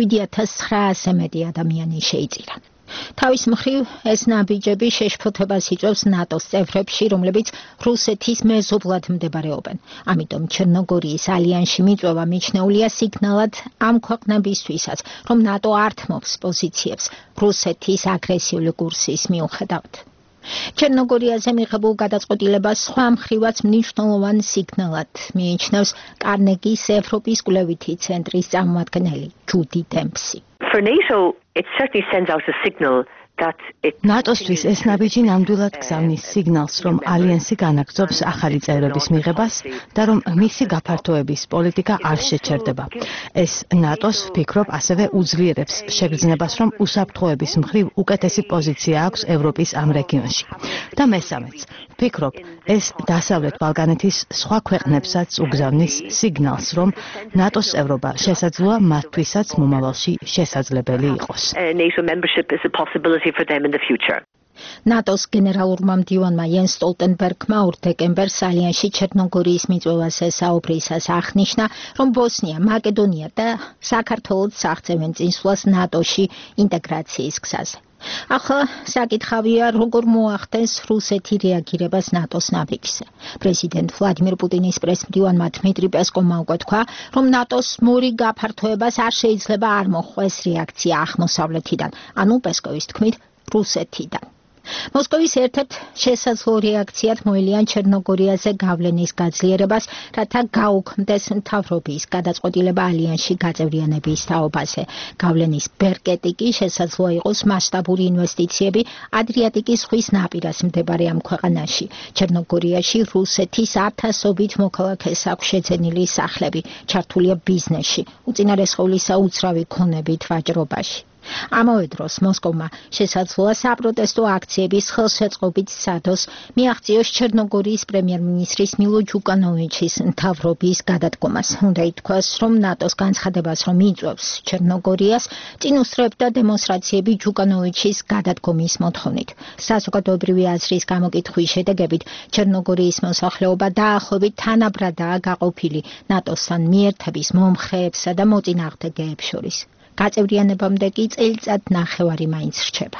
7,900-ზე მეტი ადამიანი შეიწირა. თავის მხრივ ეს ნაბიჯები შეშფოთებას იწვევს ნატოს წევრებში, რომლებიც რუსეთის მეზობლად მდებარეობენ. ამიტომ ჩერნოგორიის ალიანსში მიწვევა მიჩნეულია სიგნალად ამ ქვეყნებისთვისაც, რომ ნატო ართმობს პოზიციებს რუსეთის აგრესიული კურსის მიუხედავად. ჩერნოგორიაზე მიღებულ გადაწყვეტილებას სხვა მხრივაც მნიშვნელოვან სიგნალად მიიჩნევს კარნეგის ევროპის კვლევითი ცენტრის წარმომადგენელი ჯუდი დემპსი. For NATO, it certainly sends out a signal that ნატოსთვის ეს ნაბიჯი ნამდვილად გზავნის სიგნალს, რომ ალიანსი განაგრძობს ახალი წევრების მიღებას და რომ მისი გაფართოების პოლიტიკა არ შეჩერდება. ეს ნატოს, ვფიქრობ, ასევე უძლიერებს შეგრძნებას, რომ უსაფრთხოების მხრივ უკეთესი პოზიცია აქვს ევროპის ამ რეგიონში. და მესამეც, ვფიქრობ, ეს დასავლეთ ბალკანეთის სხვა ქვეყნებსაც უგზავნის სიგნალს, რომ ნატოს წევრობა შესაძლოა მათთვისაც მომავალში შესაძლებელი იყოს. NATO membership is a possibility for them in the future. ნატოს გენერალურმა მდივანმა იენს სტოლტენბერგმა 2 დეკემბერს ალიანსში ჩერნოგორიის მიწვევაზე საუბრისას აღნიშნა, რომ ბოსნია, მაკედონია და საქართველოც აღწევენ წინსვლას ნატოში ინტეგრაციის გზაზე. ახლა საკითხავია, როგორ მოახდენს რუსეთი რეაგირებას ნატოს ნაბიჯზე. პრეზიდენტ ვლადიმირ პუტინის პრესმდივანმა დმიტრი პესკოვმა უკვე თქვა, რომ ნატოს მორი გაფართოებას არ შეიძლება არ მოხვდეს რეაქცია აღმოსავლეთიდან, ანუ პესკოვის თქმით, რუსეთიდან. მოსკოვის ერთ-ერთ შესაძლო რეაქციად მოელიან ჩერნოგორიაზე გავლენის გაძლიერებას, რათა გაუქმდეს მთავრობის გადაწყვეტილება ალიანსში გაწევრიანების თაობაზე. გავლენის ბერკეტი კი შესაძლოა იყოს მასშტაბური ინვესტიციები ადრიატიკის ზღვის ნაპირას მდებარე ამ ქვეყანაში. ჩერნოგორიაში რუსეთის 1000-ობით მოქალაქეს აქვს შეძენილი სახლები, ჩართულია ბიზნესში, უწინარესხეულისა უძრავი ქონებით ვაჭრობაში. ამავე დროს მოსკოვმა შესაძლოა საპროტესტო აქციების ხელშეწყობით სადოს მიაღწიოს ჩერნოგორიის პრემიერ-მინისტრის მილო ჯუკანოვიჩის მთავრობის გადადგომას. უნდა ითქვას, რომ ნატოს განცხადებას რომ იწვევს ჩერნოგორიას, წინ უსწრებდა დემონსტრაციები ჯუკანოვიჩის გადადგომის მოთხოვნით. საზოგადოებრივი აზრის გამოკითხვის შედეგებით ჩერნოგორიის მოსახლეობა დაახლოებით თანაბრადაა გაყოფილი ნატოსთან მიერთების მომხრეებსა და მოწინააღმდეგეებს შორის. გაწევრიანებამდე კი წელიწად ნახევარი მაინც რჩება.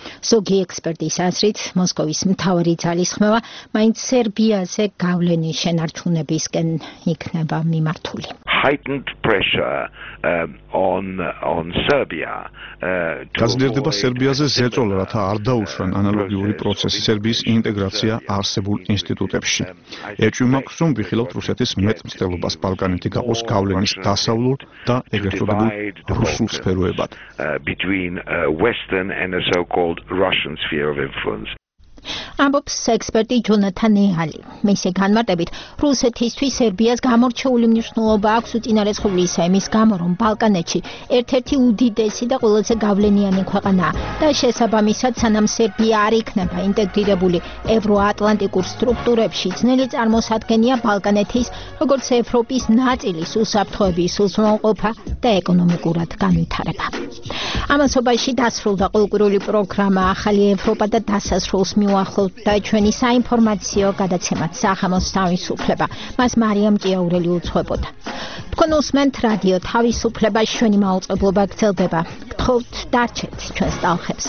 ზოგი ექსპერტის აზრით, მოსკოვის მთავარი ძალისხმევა მაინც სერბიაზე გავლენის შენარჩუნებისკენ იქნება მიმართული. Heightened pressure on Serbia გაზრდება სერბიაზე ზეწოლა, რათა არ დაუშვან ანალოგიური პროცესი სერბიის ინტეგრაცია არსებულ ინსტიტუტებში. ეჭვი მაქვს, რომ ვიხილავთ რუსეთის მეტმცდელობას ბალკანეთი გაყოს გავლენის დასავლურ და ეგრეთ წოდებულ რუსულ სფეროებად. Between Western and a so-called Russian sphere of influence. ამბობს ექსპერტი ჯონათან ეალი. მისი განმარტებით, რუსეთისთვის სერბიას გამორჩეული მნიშვნელობა აქვს უწინარესხულისა იმის გამო, რომ ბალკანეთში ერთ-ერთი უდიდესი და ყველაზე გავლენიანი ქვეყანაა და შესაბამისად, სანამ სერბია არ იქნება ინტეგრირებული ევროატლანტიკურ სტრუქტურებში, ძნელი წარმოსადგენია ბალკანეთის, როგორც ევროპის ნაწილის უსაფრთხოების უზრუნველყოფა და ეკონომიკურად განვითარება. ამასობაში დასრულდა ყოველკვირეული პროგრამა ახალი ევროპა და დასასრულს უახლოვთ და ჩვენი საინფორმაციო გადაცემაც სახამოს თავისუფლება. მას მარიამ ჭიაურელი უძღვებოდა. თქვენ უსმენთ რადიო თავისუფლება, ჩვენი მაუწყებლობა გრძელდება. გთხოვთ დარჩეთ ჩვენს ტალღებს.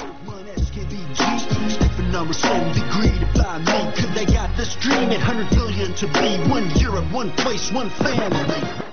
Numbers so agreed by me, 'cause they got this dream at 100 billion to be one Europe, one place, one family.